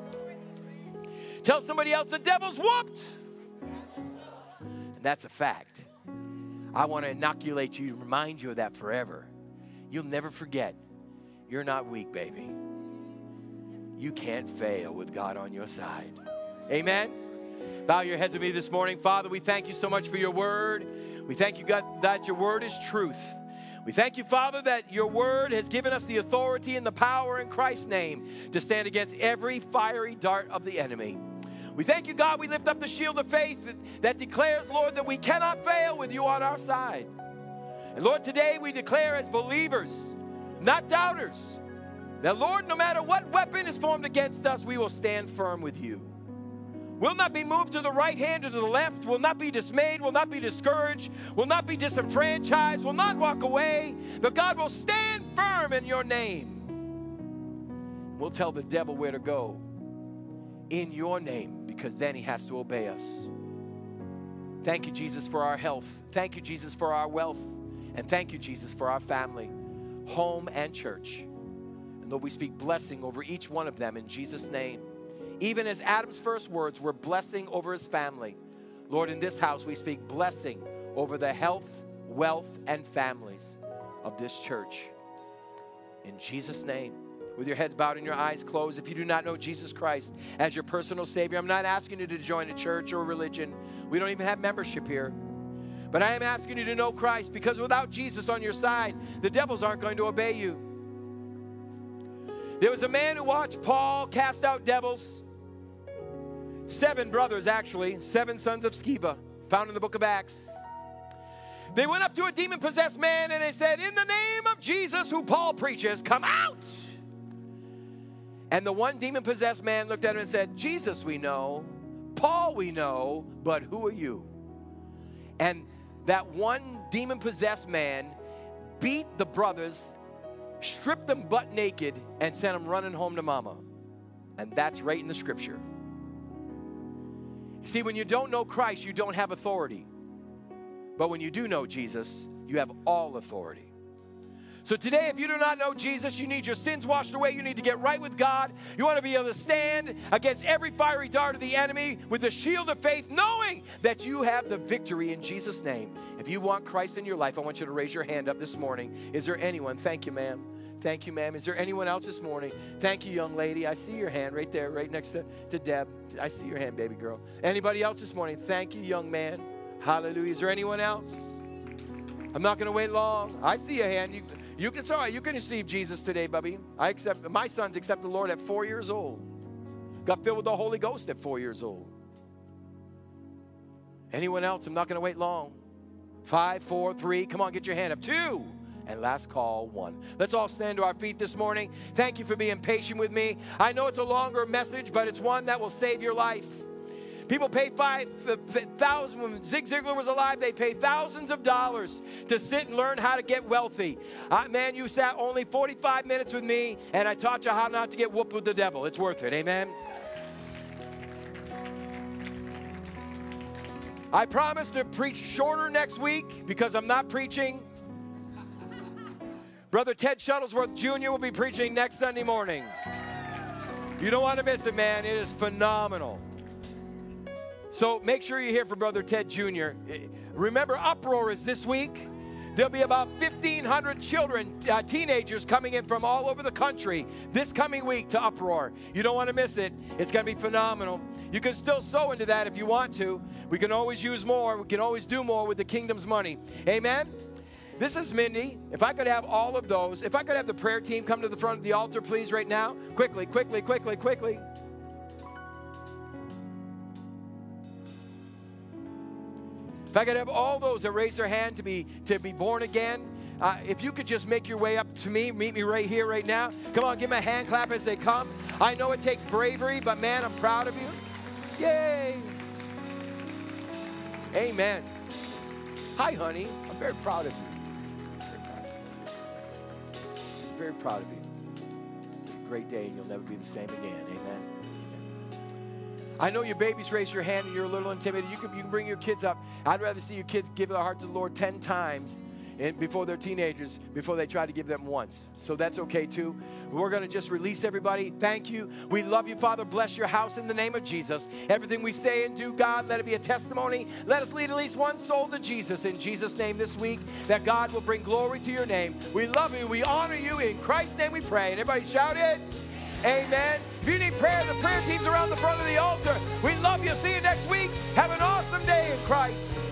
Tell somebody else, the devil's whooped. And that's a fact. I want to inoculate you, remind you of that forever. You'll never forget. You're not weak, baby. You can't fail with God on your side. Amen? Bow your heads with me this morning. Father, we thank you so much for your word. We thank you, God, that your word is truth. We thank you, Father, that your word has given us the authority and the power in Christ's name to stand against every fiery dart of the enemy. We thank you, God, we lift up the shield of faith that declares, Lord, that we cannot fail with you on our side. And Lord, today we declare as believers, not doubters, that Lord, no matter what weapon is formed against us, we will stand firm with you. We'll not be moved to the right hand or to the left. We'll not be dismayed. We'll not be discouraged. We'll not be disenfranchised. We'll not walk away. But God will stand firm in your name. We'll tell the devil where to go in your name, because then he has to obey us. Thank you, Jesus, for our health. Thank you, Jesus, for our wealth. And thank you, Jesus, for our family, home, and church. And Lord, we speak blessing over each one of them in Jesus' name. Even as Adam's first words were blessing over his family, Lord, in this house we speak blessing over the health, wealth, and families of this church. In Jesus' name. With your heads bowed and your eyes closed, if you do not know Jesus Christ as your personal Savior, I'm not asking you to join a church or a religion. We don't even have membership here. But I am asking you to know Christ, because without Jesus on your side, the devils aren't going to obey you. There was a man who watched Paul cast out devils. 7 brothers, actually, 7 sons of Sceva, found in the book of Acts. They went up to a demon-possessed man and they said, in the name of Jesus, who Paul preaches, come out. And the one demon-possessed man looked at him and said, Jesus we know, Paul we know, but who are you? And that one demon-possessed man beat the brothers, stripped them butt naked, and sent them running home to mama. And that's right in the scripture. See, when you don't know Christ, you don't have authority. But when you do know Jesus, you have all authority. So today, if you do not know Jesus, you need your sins washed away. You need to get right with God. You want to be able to stand against every fiery dart of the enemy with the shield of faith, knowing that you have the victory in Jesus' name. If you want Christ in your life, I want you to raise your hand up this morning. Is there anyone? Thank you, ma'am. Thank you, ma'am. Is there anyone else this morning? Thank you, young lady. I see your hand right there, right next to Deb. I see your hand, baby girl. Anybody else this morning? Thank you, young man. Hallelujah. Is there anyone else? I'm not going to wait long. I see your hand. It's all right. You can receive Jesus today, Bubby. My sons accepted the Lord at 4 years old. Got filled with the Holy Ghost at 4 years old. Anyone else? I'm not going to wait long. 5, 4, 3. Come on, get your hand up. 2. And last call, 1. Let's all stand to our feet this morning. Thank you for being patient with me. I know it's a longer message, but it's one that will save your life. People pay $5,000. When Zig Ziglar was alive, they paid thousands of dollars to sit and learn how to get wealthy. Man, you sat only 45 minutes with me, and I taught you how not to get whooped with the devil. It's worth it. Amen? I promise to preach shorter next week because I'm not preaching. Brother Ted Shuttlesworth Jr. will be preaching next Sunday morning. You don't want to miss it, man. It is phenomenal. So make sure you're here for Brother Ted Jr. Remember, Uproar is this week. There'll be about 1,500 children, teenagers coming in from all over the country this coming week to Uproar. You don't want to miss it. It's going to be phenomenal. You can still sow into that if you want to. We can always use more. We can always do more with the kingdom's money. Amen? This is Mindy. If I could have all of those, if I could have the prayer team come to the front of the altar, please, right now. Quickly, quickly, quickly, quickly. If I could have all those that raise their hand to be born again, if you could just make your way up to me, meet me right here, right now. Come on, give them a hand clap as they come. I know it takes bravery, but man, I'm proud of you. Yay! Amen. Hi, honey. I'm very proud of you. Very proud of you. It's a great day, and you'll never be the same again. Amen. I know your babies raise your hand and you're a little intimidated. You can bring your kids up. I'd rather see your kids give their heart to the Lord 10 times before they're teenagers, before they try to give them once. So that's okay too. We're going to just release everybody. Thank you. We love you, Father. Bless your house in the name of Jesus. Everything we say and do, God, let it be a testimony. Let us lead at least one soul to Jesus in Jesus' name this week, that God will bring glory to your name. We love you. We honor you. In Christ's name we pray. And everybody shout it. Amen. If you need prayer, the prayer team's around the front of the altar. We love you. See you next week. Have an awesome day in Christ.